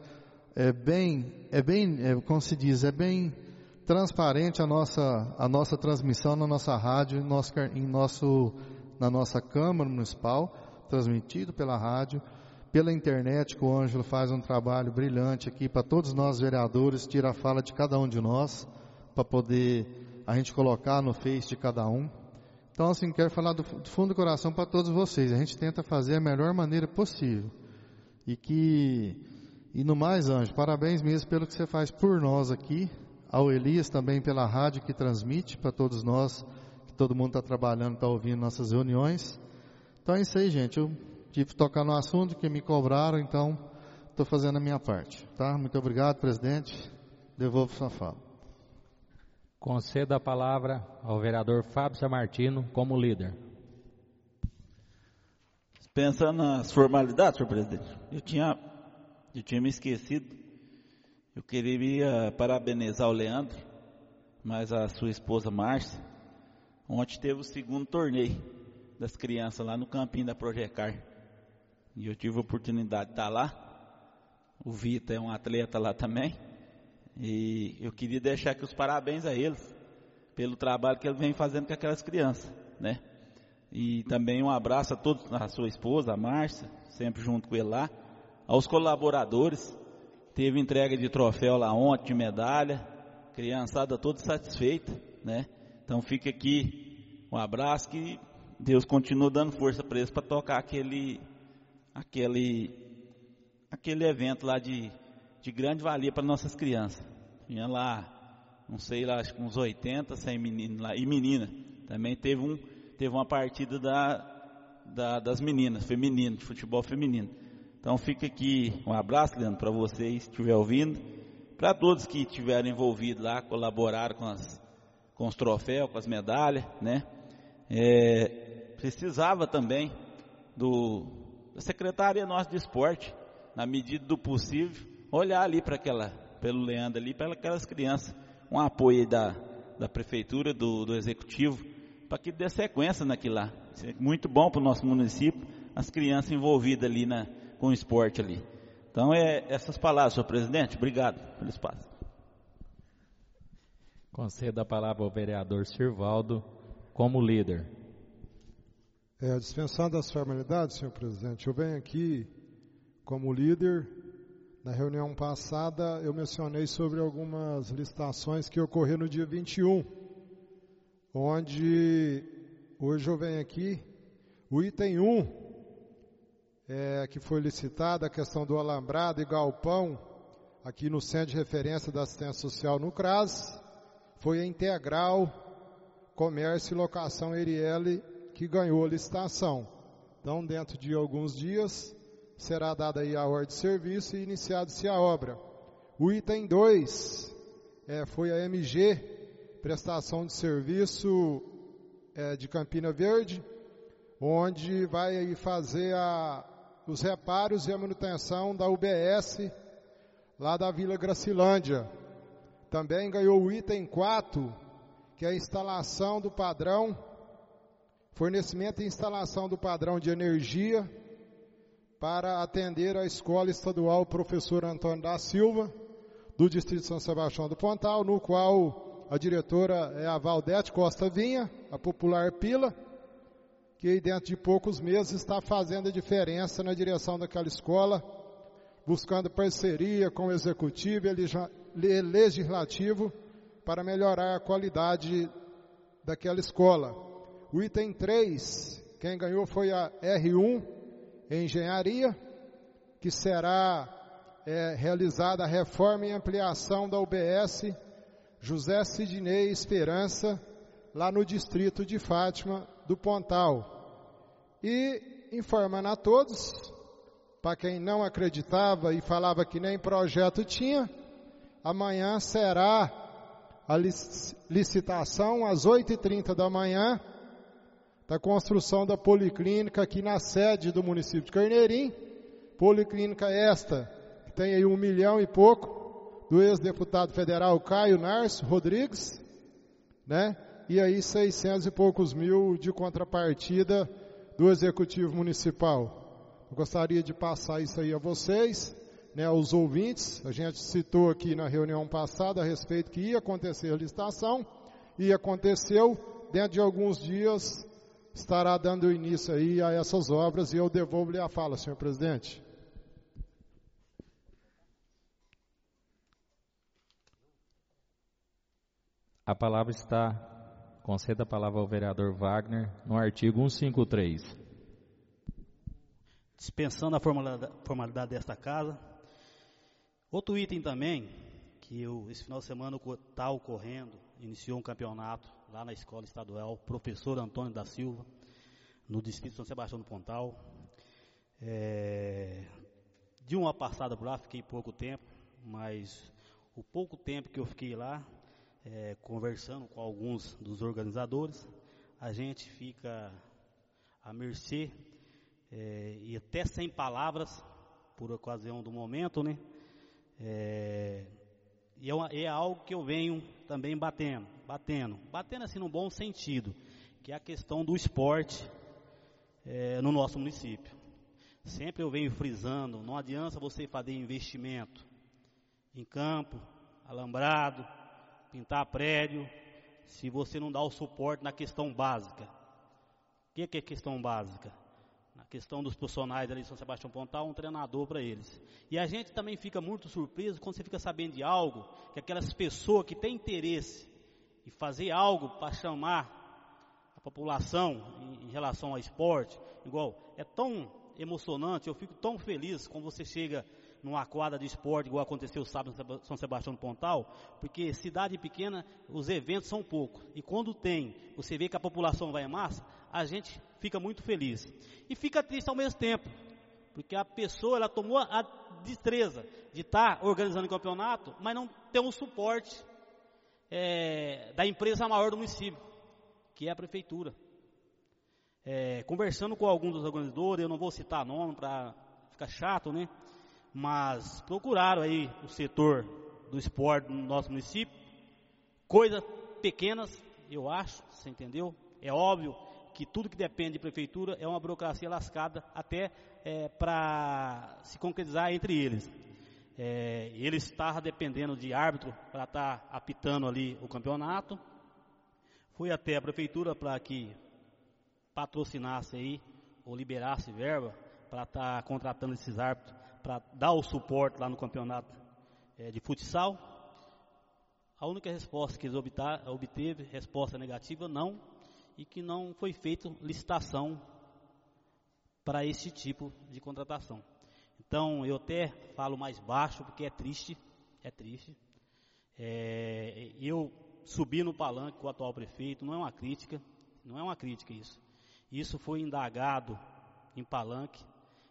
como se diz, é bem transparente a nossa transmissão na nossa rádio, na nossa Câmara Municipal, transmitido pela rádio, pela internet, que o Ângelo faz um trabalho brilhante aqui para todos nós vereadores, tira a fala de cada um de nós, para poder a gente colocar no Face de cada um. Então, assim, quero falar do fundo do coração para todos vocês. A gente tenta fazer a melhor maneira possível. E no mais, Ângelo, parabéns mesmo pelo que você faz por nós aqui, ao Elias também pela rádio que transmite para todos nós, que todo mundo está trabalhando, está ouvindo nossas reuniões. Então é isso aí, gente. Eu tive que tocar no assunto que me cobraram, então estou fazendo a minha parte. Tá? Muito obrigado, presidente. Devolvo sua fala. Conceda a palavra ao vereador Fábio Samartino como líder. Pensando nas formalidades, senhor presidente, eu tinha me esquecido. Eu queria parabenizar o Leandro, mas a sua esposa Márcia. Ontem teve o segundo torneio das crianças lá no campinho da Projecar. E eu tive a oportunidade de estar lá. O Vitor é um atleta lá também. E eu queria deixar aqui os parabéns a eles pelo trabalho que eles vêm fazendo com aquelas crianças, né? E também um abraço a todos, a sua esposa, a Márcia, sempre junto com ele lá, aos colaboradores. Teve entrega de troféu lá ontem, de medalha, criançada toda satisfeita, né? Então fica aqui um abraço, que Deus continue dando força para eles para tocar aquele evento lá de grande valia para nossas crianças. Tinha lá, não sei lá, acho que uns 80, 100 meninos lá, e menina. Também teve uma partida das meninas, feminino, de futebol feminino. Então fica aqui um abraço, Leandro, para vocês que estiverem ouvindo, para todos que estiveram envolvidos lá, colaboraram com os troféus, com as medalhas, né? Precisava também da Secretaria nossa de Esporte, na medida do possível, olhar ali pelo Leandro ali, para aquelas crianças, um apoio aí da Prefeitura, do Executivo, para que dê sequência naquilo lá. Isso é muito bom para o nosso município, as crianças envolvidas ali com o esporte ali. Então, essas palavras, senhor presidente, obrigado pelo espaço. Conceda a palavra ao vereador Sirvaldo como líder. Dispensando as formalidades, senhor presidente, eu venho aqui como líder. Na reunião passada eu mencionei sobre algumas licitações que ocorreram no dia 21, onde hoje eu venho aqui, o item 1, que foi licitado, a questão do alambrado e galpão, aqui no Centro de Referência da Assistência Social no CRAS, foi a Integral Comércio e Locação Eriele que ganhou a licitação. Então, dentro de alguns dias, será dada aí a ordem de serviço e iniciada-se a obra. O item 2 foi a MG, prestação de serviço de Campina Verde, onde vai aí fazer os reparos e a manutenção da UBS lá da Vila Gracilândia. Também ganhou o item 4, que é a instalação do padrão, fornecimento e instalação do padrão de energia para atender a Escola Estadual Professor Antônio da Silva, do Distrito de São Sebastião do Pontal, no qual a diretora é a Valdete Costa Vinha, a popular Pila, que dentro de poucos meses está fazendo a diferença na direção daquela escola, buscando parceria com o Executivo e Legislativo para melhorar a qualidade daquela escola. O item 3, quem ganhou foi a R1, Engenharia, que será realizada a reforma e ampliação da UBS José Sidney Esperança, lá no distrito de Fátima do Pontal. E informando a todos, para quem não acreditava e falava que nem projeto tinha, amanhã será a licitação às 8h30 da manhã, da construção da policlínica aqui na sede do município de Carneirim, policlínica esta, que tem aí 1 milhão e pouco, do ex-deputado federal Caio Narcio Rodrigues, né? E aí 600 e poucos mil de contrapartida do Executivo Municipal. eu gostaria de passar isso aí a vocês, né, aos ouvintes. A gente citou aqui na reunião passada a respeito que ia acontecer a licitação, e aconteceu. Dentro de alguns dias estará dando início aí a essas obras, e eu devolvo-lhe a fala, senhor presidente. A palavra está, conceda a palavra ao vereador Wagner, no artigo 153. Dispensando a formalidade desta casa. Outro item também, que esse final de semana está ocorrendo, iniciou um campeonato lá na Escola Estadual Professor Antônio da Silva, no distrito de São Sebastião do Pontal. De uma passada por lá, fiquei pouco tempo, mas o pouco tempo que eu fiquei lá, conversando com alguns dos organizadores, a gente fica à mercê e até sem palavras, por ocasião do momento, né? E é algo que eu venho também batendo assim no bom sentido, que é a questão do esporte no nosso município. Sempre eu venho frisando, não adianta você fazer investimento em campo, alambrado, pintar prédio, se você não dá o suporte na questão básica. O que é questão básica? Na questão dos profissionais ali de São Sebastião do Pontal, um treinador para eles. E a gente também fica muito surpreso quando você fica sabendo de algo, que aquelas pessoas que têm interesse em fazer algo para chamar a população em relação ao esporte, igual, é tão emocionante, eu fico tão feliz quando você chega numa quadra de esporte, igual aconteceu sábado em São Sebastião do Pontal, porque cidade pequena, os eventos são poucos. E quando tem, você vê que a população vai em massa, a gente fica muito feliz. E fica triste ao mesmo tempo, porque a pessoa, ela tomou a destreza de estar organizando o campeonato, mas não tem um suporte da empresa maior do município, que é a prefeitura. Conversando com alguns dos organizadores, eu não vou citar nome para ficar chato, né? Mas procuraram aí o setor do esporte no nosso município, coisas pequenas, eu acho, você entendeu? É óbvio que tudo que depende de prefeitura é uma burocracia lascada até para se concretizar entre eles. Eles estavam dependendo de árbitro para estar apitando ali o campeonato. Fui até a prefeitura para que patrocinasse aí, ou liberasse verba para estar contratando esses árbitros, para dar o suporte lá no campeonato de futsal. A única resposta que eles obteve, resposta negativa, não, e que não foi feita licitação para esse tipo de contratação. Então, eu até falo mais baixo, porque é triste. Eu subi no palanque com o atual prefeito, não é uma crítica isso. Isso foi indagado em palanque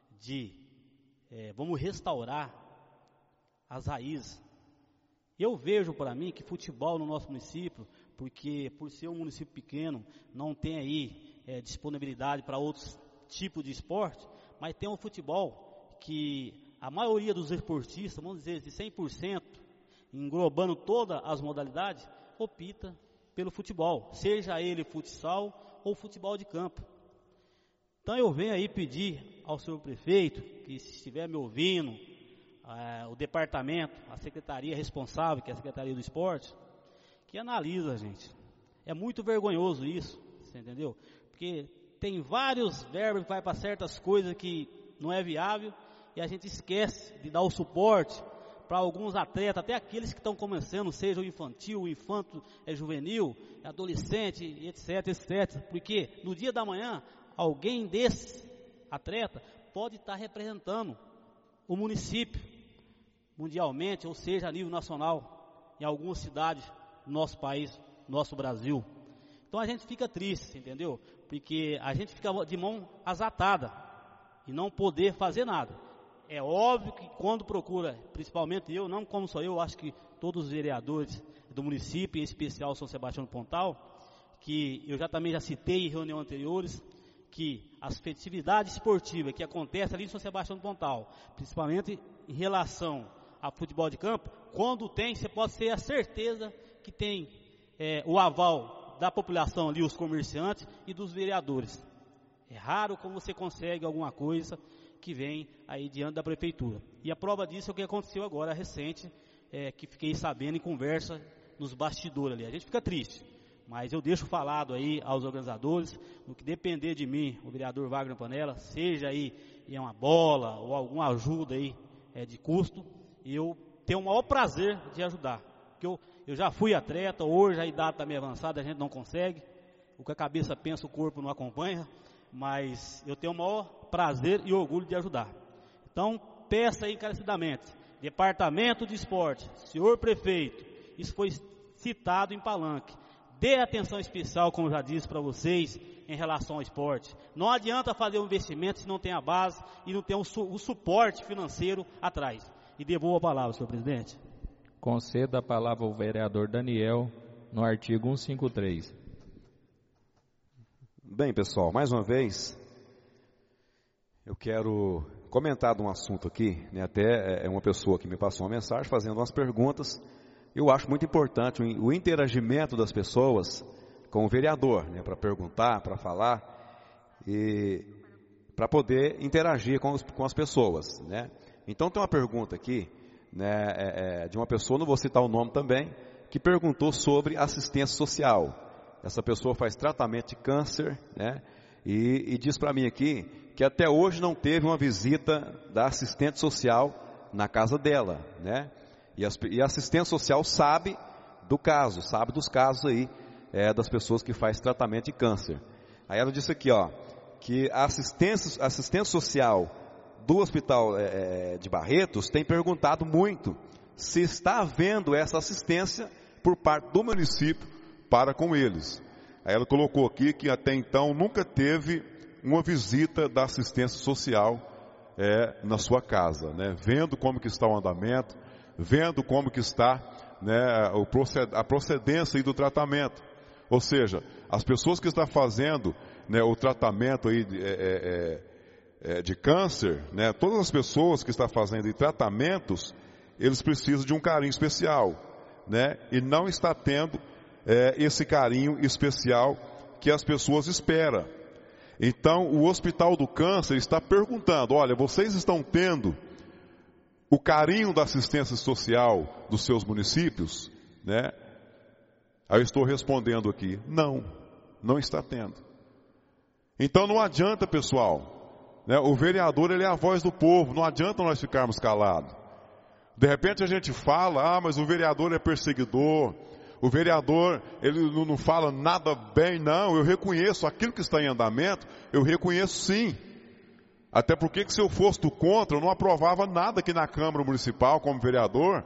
vamos restaurar as raízes. Eu vejo para mim que futebol no nosso município, porque por ser um município pequeno, não tem aí disponibilidade para outros tipos de esporte, mas tem um futebol que a maioria dos esportistas, vamos dizer de 100%, englobando todas as modalidades, opta pelo futebol, seja ele futsal ou futebol de campo. Então eu venho aí pedir ao senhor prefeito, que se estiver me ouvindo, o departamento, a secretaria responsável, que é a Secretaria do Esporte, que analisa, gente. É muito vergonhoso isso, você entendeu? Porque tem vários verbos que vai para certas coisas que não é viável, e a gente esquece de dar o suporte para alguns atletas, até aqueles que estão começando, seja o infantil, o infanto juvenil, adolescente, etc, porque no dia da manhã, alguém desse atleta pode estar representando o município mundialmente, ou seja, a nível nacional, em algumas cidades do nosso país, nosso Brasil. Então a gente fica triste, entendeu? Porque a gente fica de mão azatada e não poder fazer nada. É óbvio que quando procura, principalmente eu, não como só eu, acho que todos os vereadores do município, em especial São Sebastião do Pontal, que eu também já citei em reuniões anteriores, que as festividades esportivas que acontecem ali em São Sebastião do Pontal, principalmente em relação a futebol de campo, quando tem, você pode ter a certeza que tem o aval da população ali, os comerciantes e dos vereadores. É raro como você consegue alguma coisa que vem aí diante da prefeitura. E a prova disso é o que aconteceu agora recente, que fiquei sabendo em conversa nos bastidores ali. A gente fica triste, mas eu deixo falado aí aos organizadores, no que depender de mim, o vereador Wagner Panella, seja aí uma bola ou alguma ajuda aí de custo, eu tenho o maior prazer de ajudar. Porque eu já fui atleta, hoje a idade está meio avançada, a gente não consegue, o que a cabeça pensa o corpo não acompanha, mas eu tenho o maior prazer e orgulho de ajudar. Então, peça aí encarecidamente, Departamento de Esporte, senhor prefeito, isso foi citado em palanque, dê atenção especial, como eu já disse para vocês, em relação ao esporte. Não adianta fazer um investimento se não tem a base e não tem o suporte financeiro atrás. E devolvo a palavra, senhor presidente. Conceda a palavra ao vereador Daniel, no artigo 153. Bem, pessoal, mais uma vez, eu quero comentar de um assunto aqui, né? Até uma pessoa que me passou uma mensagem fazendo umas perguntas. Eu acho muito importante o interagimento das pessoas com o vereador, né? Para perguntar, para falar e para poder interagir com as pessoas, né? Então tem uma pergunta aqui, né? De uma pessoa, não vou citar o nome também, que perguntou sobre assistência social. Essa pessoa faz tratamento de câncer, né? E diz para mim aqui que até hoje não teve uma visita da assistente social na casa dela, né? E a assistente social sabe dos casos aí das pessoas que faz tratamento de câncer. Aí ela disse aqui, ó, que a assistência social do Hospital de Barretos tem perguntado muito se está havendo essa assistência por parte do município para com eles. Aí ela colocou aqui que até então nunca teve uma visita da assistência social na sua casa, né? Vendo como que está o andamento, vendo como que está, né, a procedência aí do tratamento. Ou seja, as pessoas que estão fazendo, né, o tratamento aí de câncer, né, todas as pessoas que estão fazendo tratamentos, eles precisam de um carinho especial, né? E não está tendo esse carinho especial que as pessoas esperam. Então, o Hospital do Câncer está perguntando, olha, vocês estão tendo o carinho da assistência social dos seus municípios, né? Aí eu estou respondendo aqui, não está tendo. Então não adianta, pessoal, né? O vereador, ele é a voz do povo, não adianta nós ficarmos calados. De repente a gente fala, mas o vereador é perseguidor, o vereador, ele não fala nada bem, não, eu reconheço aquilo que está em andamento, eu reconheço sim. Até porque se eu fosse do contra, eu não aprovava nada aqui na Câmara Municipal como vereador,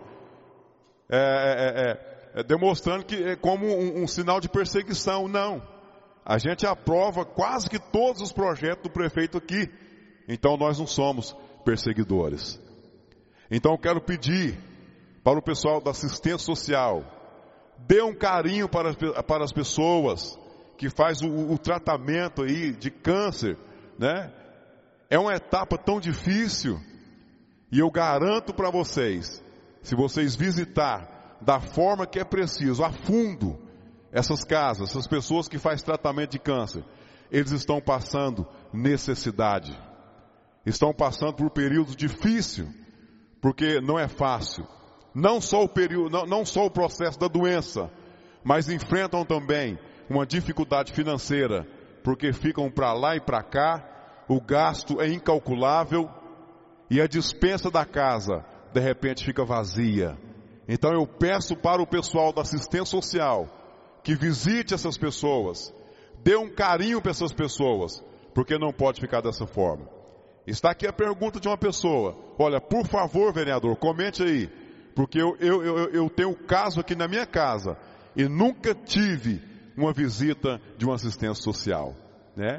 demonstrando que é como um sinal de perseguição. Não, a gente aprova quase que todos os projetos do prefeito aqui, então nós não somos perseguidores. Então eu quero pedir para o pessoal da assistência social, dê um carinho para as pessoas que faz o tratamento aí de câncer, né? É uma etapa tão difícil, e eu garanto para vocês, se vocês visitar da forma que é preciso, a fundo, essas casas, essas pessoas que fazem tratamento de câncer, eles estão passando necessidade, estão passando por períodos difíceis, porque não é fácil. Não só o processo da doença, mas enfrentam também uma dificuldade financeira, porque ficam para lá e para cá, o gasto é incalculável e a despensa da casa, de repente, fica vazia. Então eu peço para o pessoal da assistência social que visite essas pessoas, dê um carinho para essas pessoas, porque não pode ficar dessa forma. Está aqui a pergunta de uma pessoa, olha, por favor, vereador, comente aí, porque eu tenho caso aqui na minha casa e nunca tive uma visita de uma assistência social, né?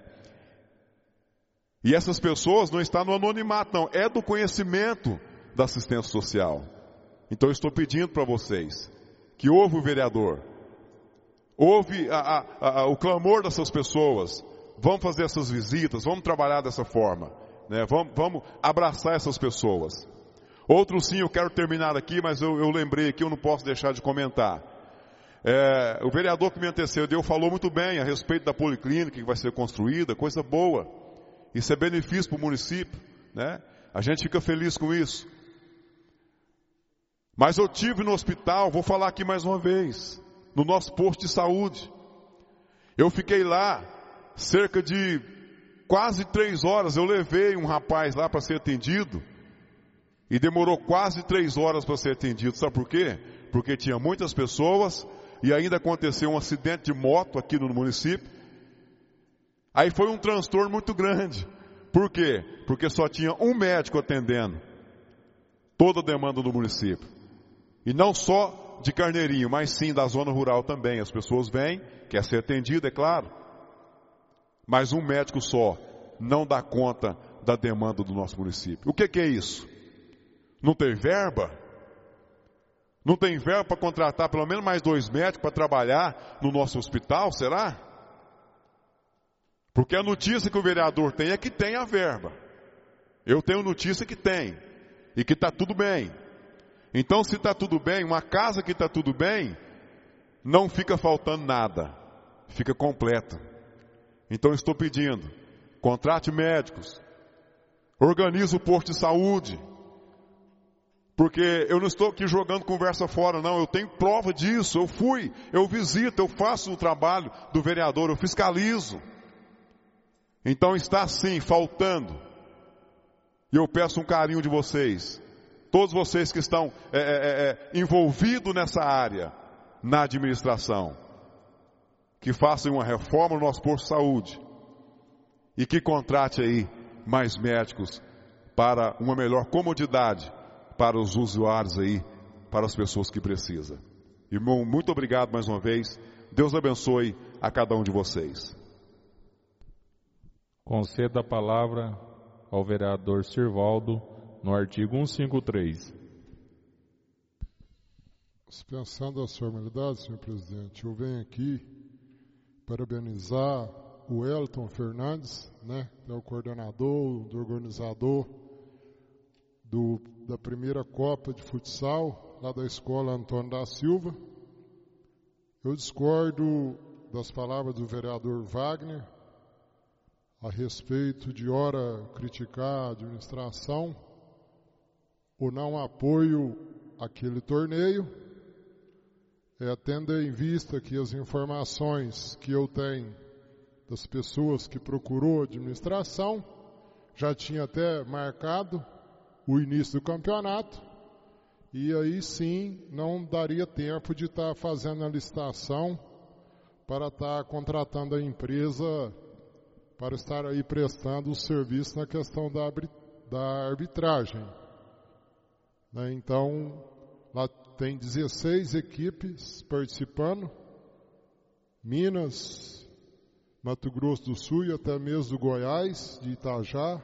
E essas pessoas não estão no anonimato, não, é do conhecimento da assistência social. Então eu estou pedindo para vocês que ouve o vereador, ouve o clamor dessas pessoas, vamos fazer essas visitas, vamos trabalhar dessa forma, né? Vamos abraçar essas pessoas. Outro sim, eu quero terminar aqui, mas eu lembrei aqui, eu não posso deixar de comentar. O vereador que me antecedeu falou muito bem a respeito da policlínica que vai ser construída, coisa boa. Isso é benefício para o município, né? A gente fica feliz com isso. Mas eu tive no hospital, vou falar aqui mais uma vez, no nosso posto de saúde. Eu fiquei lá cerca de quase 3 horas. Eu levei um rapaz lá para ser atendido e demorou quase 3 horas para ser atendido. Sabe por quê? Porque tinha muitas pessoas e ainda aconteceu um acidente de moto aqui no município. Aí foi um transtorno muito grande. Por quê? Porque só tinha um médico atendendo toda a demanda do município. E não só de Carneirinho, mas sim da zona rural também. As pessoas vêm, quer ser atendido, é claro. Mas um médico só não dá conta da demanda do nosso município. O que é isso? Não tem verba? Não tem verba para contratar pelo menos mais 2 médicos para trabalhar no nosso hospital, será? Porque a notícia que o vereador tem é que tem a verba. Eu tenho notícia que tem. E que está tudo bem. Então, se está tudo bem, uma casa que está tudo bem, não fica faltando nada. Fica completa. Então, estou pedindo, contrate médicos. Organize o posto de saúde. Porque eu não estou aqui jogando conversa fora, não. Eu tenho prova disso. Eu fui, eu visito, eu faço o trabalho do vereador, eu fiscalizo. Então está sim, faltando. E eu peço um carinho de vocês. Todos vocês que estão envolvidos nessa área, na administração. Que façam uma reforma no nosso posto de saúde. E que contrate aí mais médicos para uma melhor comodidade para os usuários aí, para as pessoas que precisam. Irmão, muito obrigado mais uma vez. Deus abençoe a cada um de vocês. Conceda a palavra ao vereador Sirvaldo no artigo 153. Dispensando as formalidades, senhor presidente, eu venho aqui parabenizar o Elton Fernandes, né, que é o coordenador, do organizador da primeira Copa de Futsal, lá da Escola Antônio da Silva. Eu discordo das palavras do vereador Wagner a respeito de ora criticar a administração ou não apoio aquele torneio, tendo em vista que as informações que eu tenho das pessoas que procurou a administração, já tinha até marcado o início do campeonato, e aí sim não daria tempo de estar fazendo a licitação para estar contratando a empresa para estar aí prestando o serviço na questão da arbitragem. Então, lá tem 16 equipes participando, Minas, Mato Grosso do Sul e até mesmo do Goiás, de Itajá,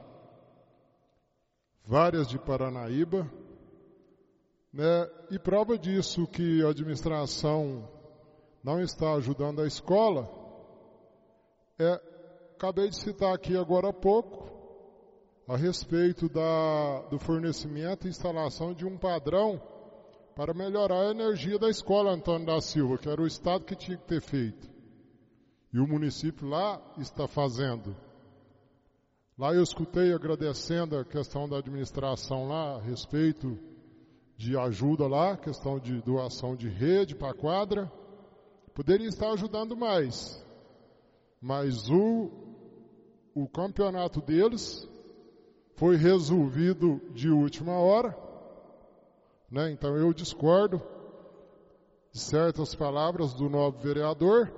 várias de Paranaíba, né? E prova disso que a administração não está ajudando a escola, acabei de citar aqui agora há pouco, a respeito do fornecimento e instalação de um padrão para melhorar a energia da escola Antônio da Silva, que era o estado que tinha que ter feito. E o município lá está fazendo. Lá eu escutei agradecendo a questão da administração lá, a respeito de ajuda lá, questão de doação de rede para a quadra. Poderia estar ajudando mais. Mas o campeonato deles foi resolvido de última hora, né? Então eu discordo de certas palavras do nobre vereador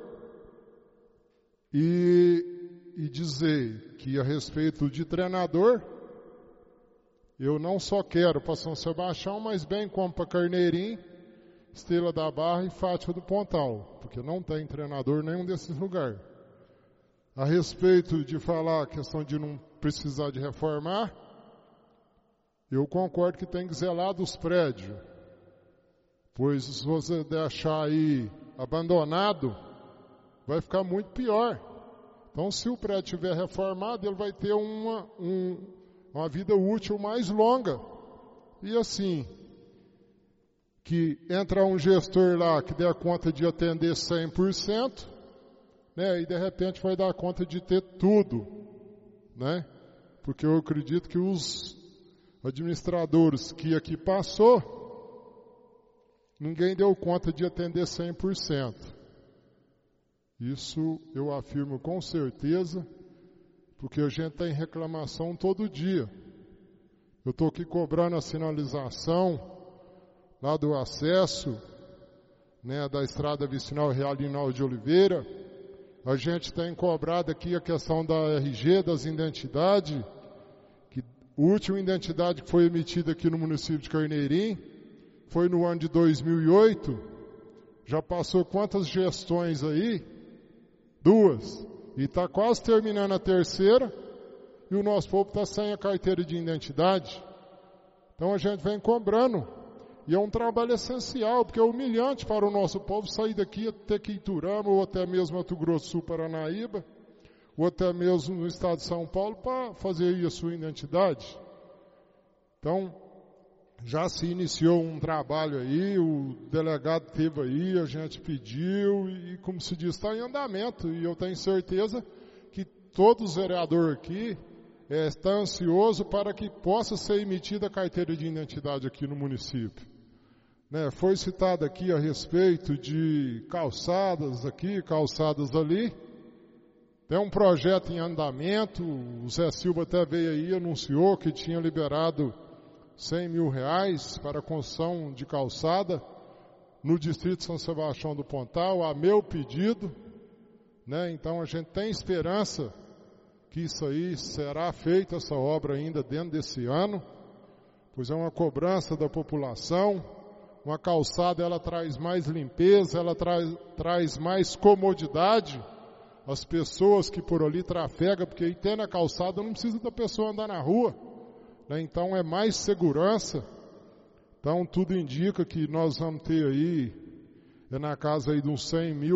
e dizer que a respeito de treinador, eu não só quero para São Sebastião, mas bem como para Carneirinho, Estrela da Barra e Fátima do Pontal, porque não tem treinador em nenhum desses lugares. A respeito de falar a questão de não precisar de reformar, eu concordo que tem que zelar dos prédios, pois se você deixar aí abandonado, vai ficar muito pior. Então, se o prédio estiver reformado, ele vai ter uma vida útil mais longa. E assim, que entra um gestor lá que dê conta de atender 100%, né, e de repente vai dar conta de ter tudo, né? Porque eu acredito que os administradores que aqui passou, ninguém deu conta de atender 100%. Isso eu afirmo com certeza, porque a gente tem reclamação todo dia. Eu estou aqui cobrando a sinalização lá do acesso, né, da estrada vicinal Realinal de Oliveira. A gente tem cobrado aqui a questão da RG, das identidades, que a última identidade que foi emitida aqui no município de Carneirim foi no ano de 2008. Já passou quantas gestões aí? 2. E está quase terminando a terceira, e o nosso povo está sem a carteira de identidade. Então a gente vem cobrando. E é um trabalho essencial, porque é humilhante para o nosso povo sair daqui até Iturama, ou até mesmo Mato Grosso do Sul, Paranaíba, ou até mesmo no estado de São Paulo, para fazer aí a sua identidade. Então, já se iniciou um trabalho aí, o delegado teve aí, a gente pediu, e como se diz, está em andamento. E eu tenho certeza que todos os vereadores aqui estão ansiosos para que possa ser emitida a carteira de identidade aqui no município. Foi citado aqui a respeito de calçadas aqui, calçadas ali. Tem um projeto em andamento, o Zé Silva até veio aí e anunciou que tinha liberado R$100 mil para a construção de calçada no distrito de São Sebastião do Pontal, a meu pedido. Então a gente tem esperança que isso aí será feita, essa obra ainda dentro desse ano, pois é uma cobrança da população. Uma calçada, ela traz mais limpeza, ela traz mais comodidade às pessoas que por ali trafegam, porque aí tendo a calçada não precisa da pessoa andar na rua, Então é mais segurança. Então tudo indica que nós vamos ter aí, na casa aí de uns R$100 mil,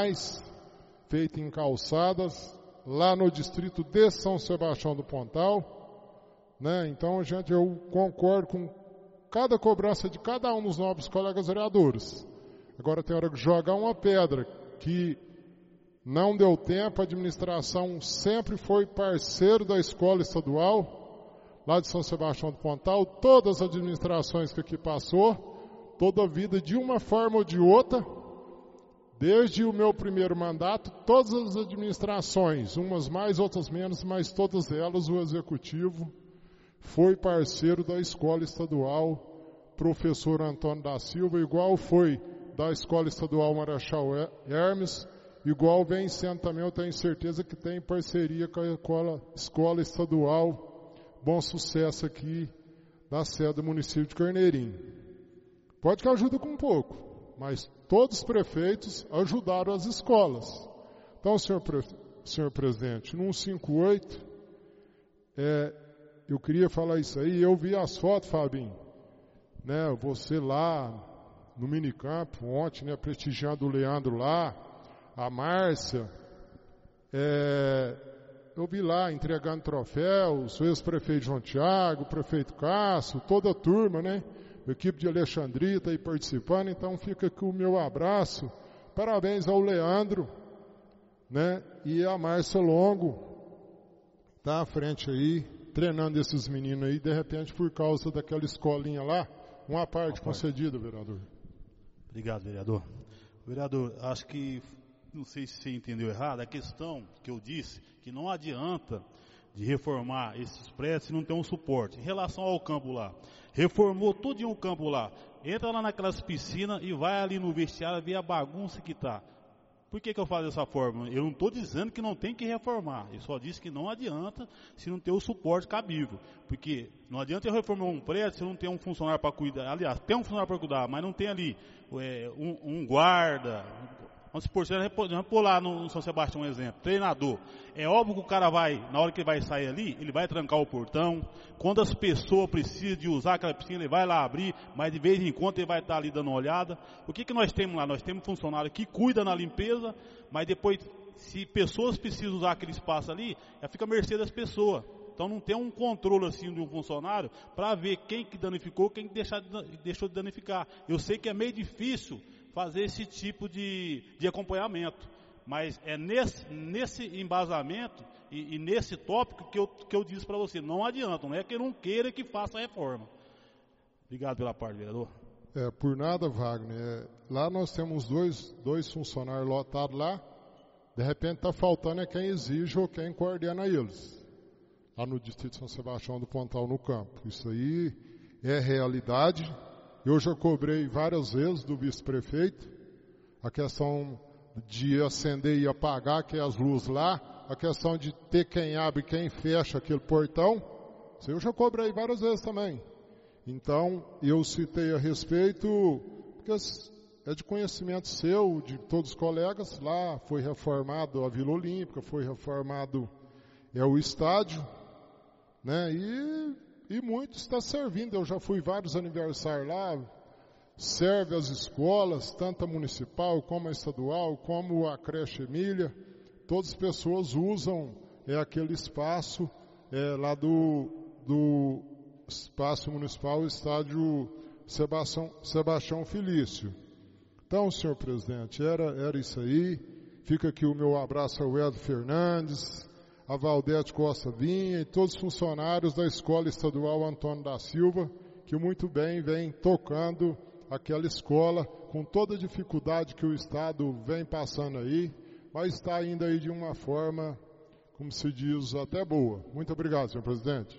feito em calçadas, lá no distrito de São Sebastião do Pontal, Então eu concordo com cada cobrança de cada um dos nobres colegas vereadores. Agora tem hora que jogar uma pedra que não deu tempo, a administração sempre foi parceiro da escola estadual, lá de São Sebastião do Pontal, todas as administrações que aqui passou, toda a vida de uma forma ou de outra, desde o meu primeiro mandato, todas as administrações, umas mais, outras menos, mas todas elas, o executivo foi parceiro da escola estadual professor Antônio da Silva, igual foi da escola estadual Marechal Hermes, igual vem sendo também, eu tenho certeza que tem parceria com a escola estadual Bom Sucesso aqui da sede do município de Carneirim. Pode que ajude com um pouco, mas todos os prefeitos ajudaram as escolas. Então, senhor presidente, no 158, eu queria falar isso aí, eu vi as fotos, Fabinho, você lá no minicampo ontem, prestigiando o Leandro lá, a Márcia, eu vi lá entregando troféus, o ex-prefeito João Tiago, o prefeito Cássio, toda a turma, a equipe de Alexandria está aí participando, então fica aqui o meu abraço, parabéns ao Leandro, e a Márcia Longo, está à frente aí, treinando esses meninos aí, de repente, por causa daquela escolinha lá, uma parte concedida, vereador. Obrigado, vereador. Vereador, acho que, não sei se você entendeu errado, a questão que eu disse, que não adianta de reformar esses prédios se não tem um suporte. Em relação ao campo lá, reformou tudinho o campo lá, entra lá naquelas piscinas e vai ali no vestiário ver a bagunça que está. Por que eu falo dessa forma? Eu não estou dizendo que não tem que reformar. Eu só disse que não adianta se não ter o suporte cabível. Porque não adianta eu reformar um prédio se não tem um funcionário para cuidar. Aliás, tem um funcionário para cuidar, mas não tem ali um guarda. Vamos supor, vamos pôr lá no São Sebastião um exemplo. Treinador. É óbvio que o cara vai, na hora que ele vai sair ali, ele vai trancar o portão. Quando as pessoas precisam de usar aquela piscina, ele vai lá abrir, mas de vez em quando ele vai estar ali dando uma olhada. O que nós temos lá? Nós temos um funcionário que cuida na limpeza, mas depois, se pessoas precisam usar aquele espaço ali, fica à mercê das pessoas. Então não tem um controle assim de um funcionário para ver quem que danificou, quem que deixou de danificar. Eu sei que é meio difícil fazer esse tipo de acompanhamento. Mas é nesse embasamento e nesse tópico que eu disse para você, não adianta, não é que eu não queira que faça a reforma. Obrigado pela parte, vereador. Por nada, Wagner. Lá nós temos dois funcionários lotados lá, de repente está faltando quem exige ou quem coordena eles. Lá no Distrito de São Sebastião do Pontal, no campo. Isso aí é realidade. Eu já cobrei várias vezes do vice-prefeito a questão de acender e apagar, que é as luzes lá, a questão de ter quem abre e quem fecha aquele portão, isso eu já cobrei várias vezes também. Então, eu citei a respeito, porque é de conhecimento seu, de todos os colegas, lá foi reformado a Vila Olímpica, foi reformado o estádio, né? E muito está servindo, eu já fui vários aniversários lá, serve as escolas, tanto a municipal como a estadual, como a creche Emília, todas as pessoas usam aquele espaço lá do espaço municipal, o estádio Sebastião Felício. Então, senhor presidente, era isso aí. Fica aqui o meu abraço ao Edo Fernandes, a Valdete Costa Vinha e todos os funcionários da Escola Estadual Antônio da Silva, que muito bem vem tocando aquela escola, com toda a dificuldade que o Estado vem passando aí, mas está ainda aí de uma forma, como se diz, até boa. Muito obrigado, senhor presidente.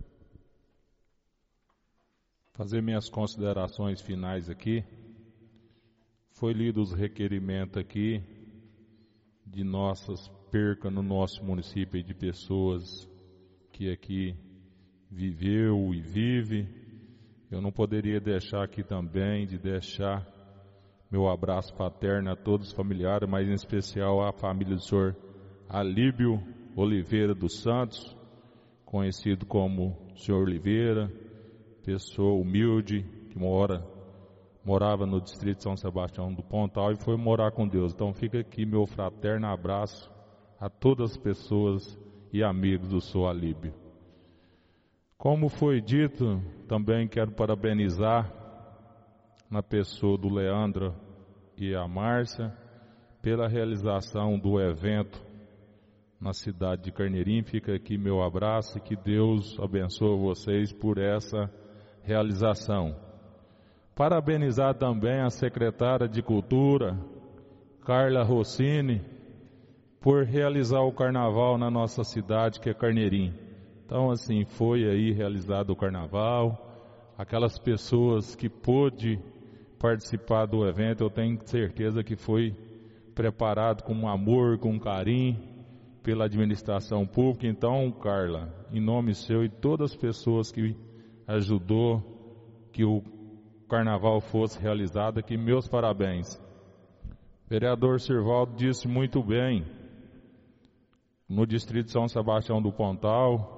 Fazer minhas considerações finais aqui. Foi lido os requerimentos aqui de nossas percas no nosso município de pessoas que aqui viveu e vive. Eu não poderia deixar aqui também de deixar meu abraço paterno a todos os familiares, mas em especial à família do senhor Alíbio Oliveira dos Santos, conhecido como senhor Oliveira, pessoa humilde que morava no distrito de São Sebastião do Pontal e foi morar com Deus. Então fica aqui meu fraterno abraço a todas as pessoas e amigos do senhor Alíbio. Como foi dito, também quero parabenizar na pessoa do Leandro e a Márcia pela realização do evento na cidade de Carneirinho. Fica aqui meu abraço e que Deus abençoe vocês por essa realização. Parabenizar também a secretária de Cultura, Carla Rossini, por realizar o carnaval na nossa cidade, que é Carneirinho. Então, assim, foi aí realizado o carnaval, aquelas pessoas que pôde participar do evento, eu tenho certeza que foi preparado com amor, com carinho, pela administração pública. Então, Carla, em nome seu e todas as pessoas que ajudou que o carnaval fosse realizado, aqui meus parabéns. O vereador Sirvaldo disse muito bem, no distrito de São Sebastião do Pontal,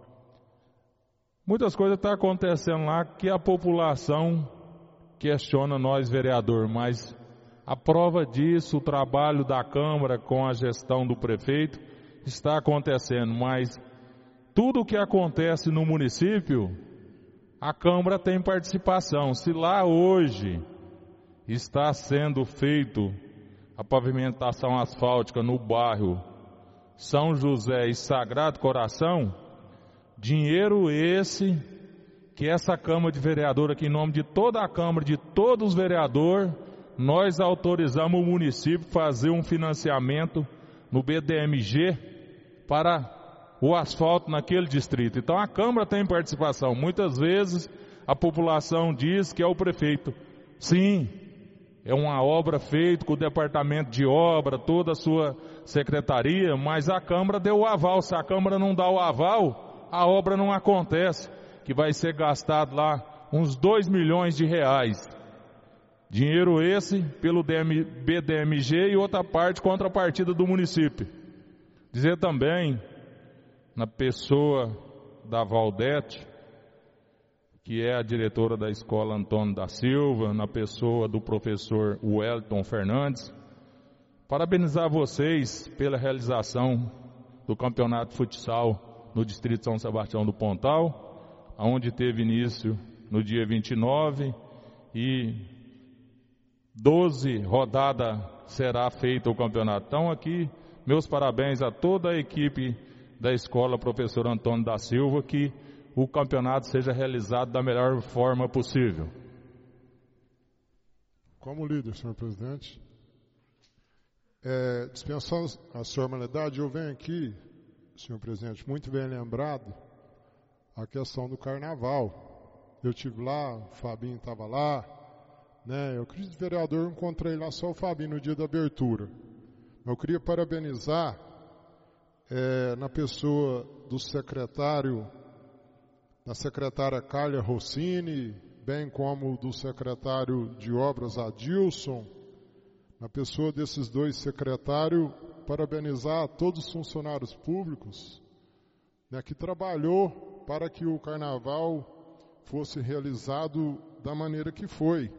muitas coisas estão acontecendo lá que a população questiona nós, vereador, mas a prova disso, o trabalho da Câmara com a gestão do prefeito está acontecendo, mas tudo o que acontece no município, a Câmara tem participação. Se lá hoje está sendo feito a pavimentação asfáltica no bairro São José e Sagrado Coração, dinheiro esse que essa Câmara de Vereadores, aqui em nome de toda a Câmara, de todos os vereadores, nós autorizamos o município a fazer um financiamento no BDMG para o asfalto naquele distrito. Então a Câmara tem participação. Muitas vezes a população diz que é o prefeito. Sim, é uma obra feita com o departamento de obra, toda a sua secretaria, mas a Câmara deu o aval. Se a Câmara não dá o aval, a obra não acontece, que vai ser gastado lá uns 2 milhões de reais. Dinheiro esse pelo BDMG e outra parte contrapartida do município. Dizer também, na pessoa da Valdete, que é a diretora da Escola Antônio da Silva, na pessoa do professor Wellington Fernandes, parabenizar vocês pela realização do campeonato de futsal no distrito de São Sebastião do Pontal, onde teve início no dia 29 e 12 rodadas será feito o campeonato. Então aqui, meus parabéns a toda a equipe da escola Professor Antônio da Silva, que o campeonato seja realizado da melhor forma possível. Como líder, senhor presidente, dispensando a sua formalidade, eu venho aqui, senhor presidente, muito bem lembrado, a questão do carnaval. Eu estive lá, o Fabinho estava lá, né? Eu acredito que o vereador, encontrei lá só o Fabinho no dia da abertura. Eu queria parabenizar na pessoa do secretário, da secretária Carla Rossini, bem como do secretário de obras Adilson, na pessoa desses dois secretários, parabenizar todos os funcionários públicos, né, que trabalhou para que o carnaval fosse realizado da maneira que foi.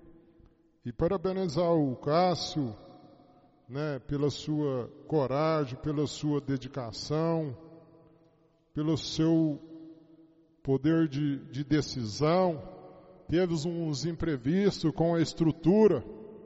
E parabenizar o Cássio, né, pela sua coragem, pela sua dedicação, pelo seu poder de decisão. Teve uns imprevistos com a estrutura,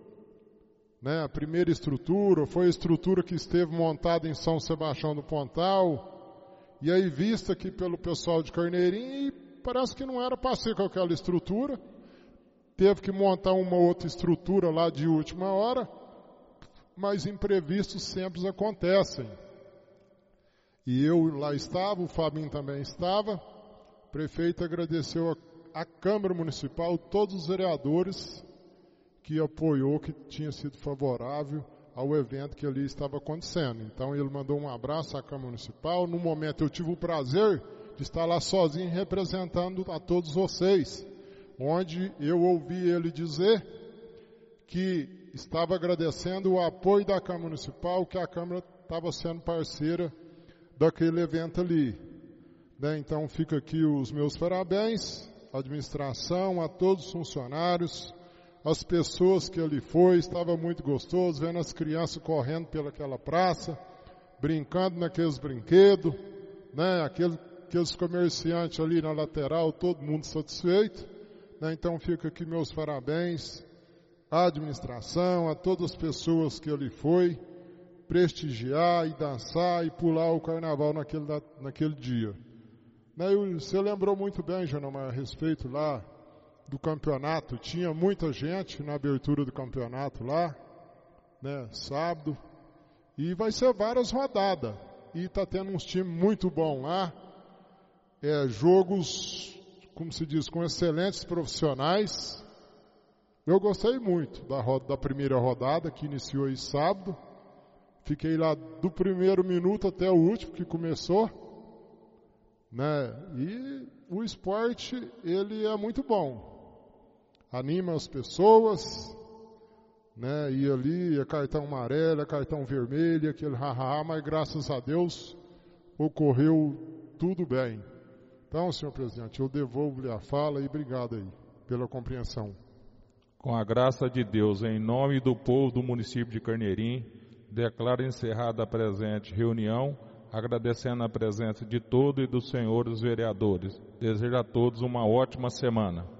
né? A primeira estrutura foi a estrutura que esteve montada em São Sebastião do Pontal, e aí vista aqui pelo pessoal de Carneirinho, e parece que não era para ser com aquela estrutura, teve que montar uma outra estrutura lá de última hora, mas imprevistos sempre acontecem. E eu lá estava, o Fabinho também estava, o prefeito agradeceu a Câmara Municipal, todos os vereadores que apoiou, que tinha sido favorável ao evento que ali estava acontecendo. Então ele mandou um abraço à Câmara Municipal. No momento eu tive o prazer de estar lá sozinho representando a todos vocês, onde eu ouvi ele dizer que estava agradecendo o apoio da Câmara Municipal, que a Câmara estava sendo parceira daquele evento ali. Né? Então fica aqui os meus parabéns à administração, a todos os funcionários, as pessoas que ali foi, estava muito gostoso, vendo as crianças correndo pelaquela praça, brincando naqueles brinquedos, né? Aqueles comerciantes ali na lateral, todo mundo satisfeito. Né? Então fica aqui meus parabéns à administração, a todas as pessoas que ali foi prestigiar e dançar e pular o carnaval naquele dia. Né? Você lembrou muito bem, Janomar, a respeito lá do campeonato. Tinha muita gente na abertura do campeonato lá, né, sábado, e vai ser várias rodadas. E está tendo uns times muito bons lá, jogos, como se diz, com excelentes profissionais. Eu gostei muito da primeira rodada, que iniciou aí sábado. Fiquei lá do primeiro minuto até o último, que começou. Né? E o esporte, ele é muito bom. Anima as pessoas, né? E ali é cartão amarelo, é cartão vermelho, aquele ha-ha, mas graças a Deus ocorreu tudo bem. Então, senhor presidente, eu devolvo-lhe a fala e obrigado aí pela compreensão. Com a graça de Deus, em nome do povo do município de Carneirinho, declaro encerrada a presente reunião, agradecendo a presença de todos e dos senhores vereadores. Desejo a todos uma ótima semana.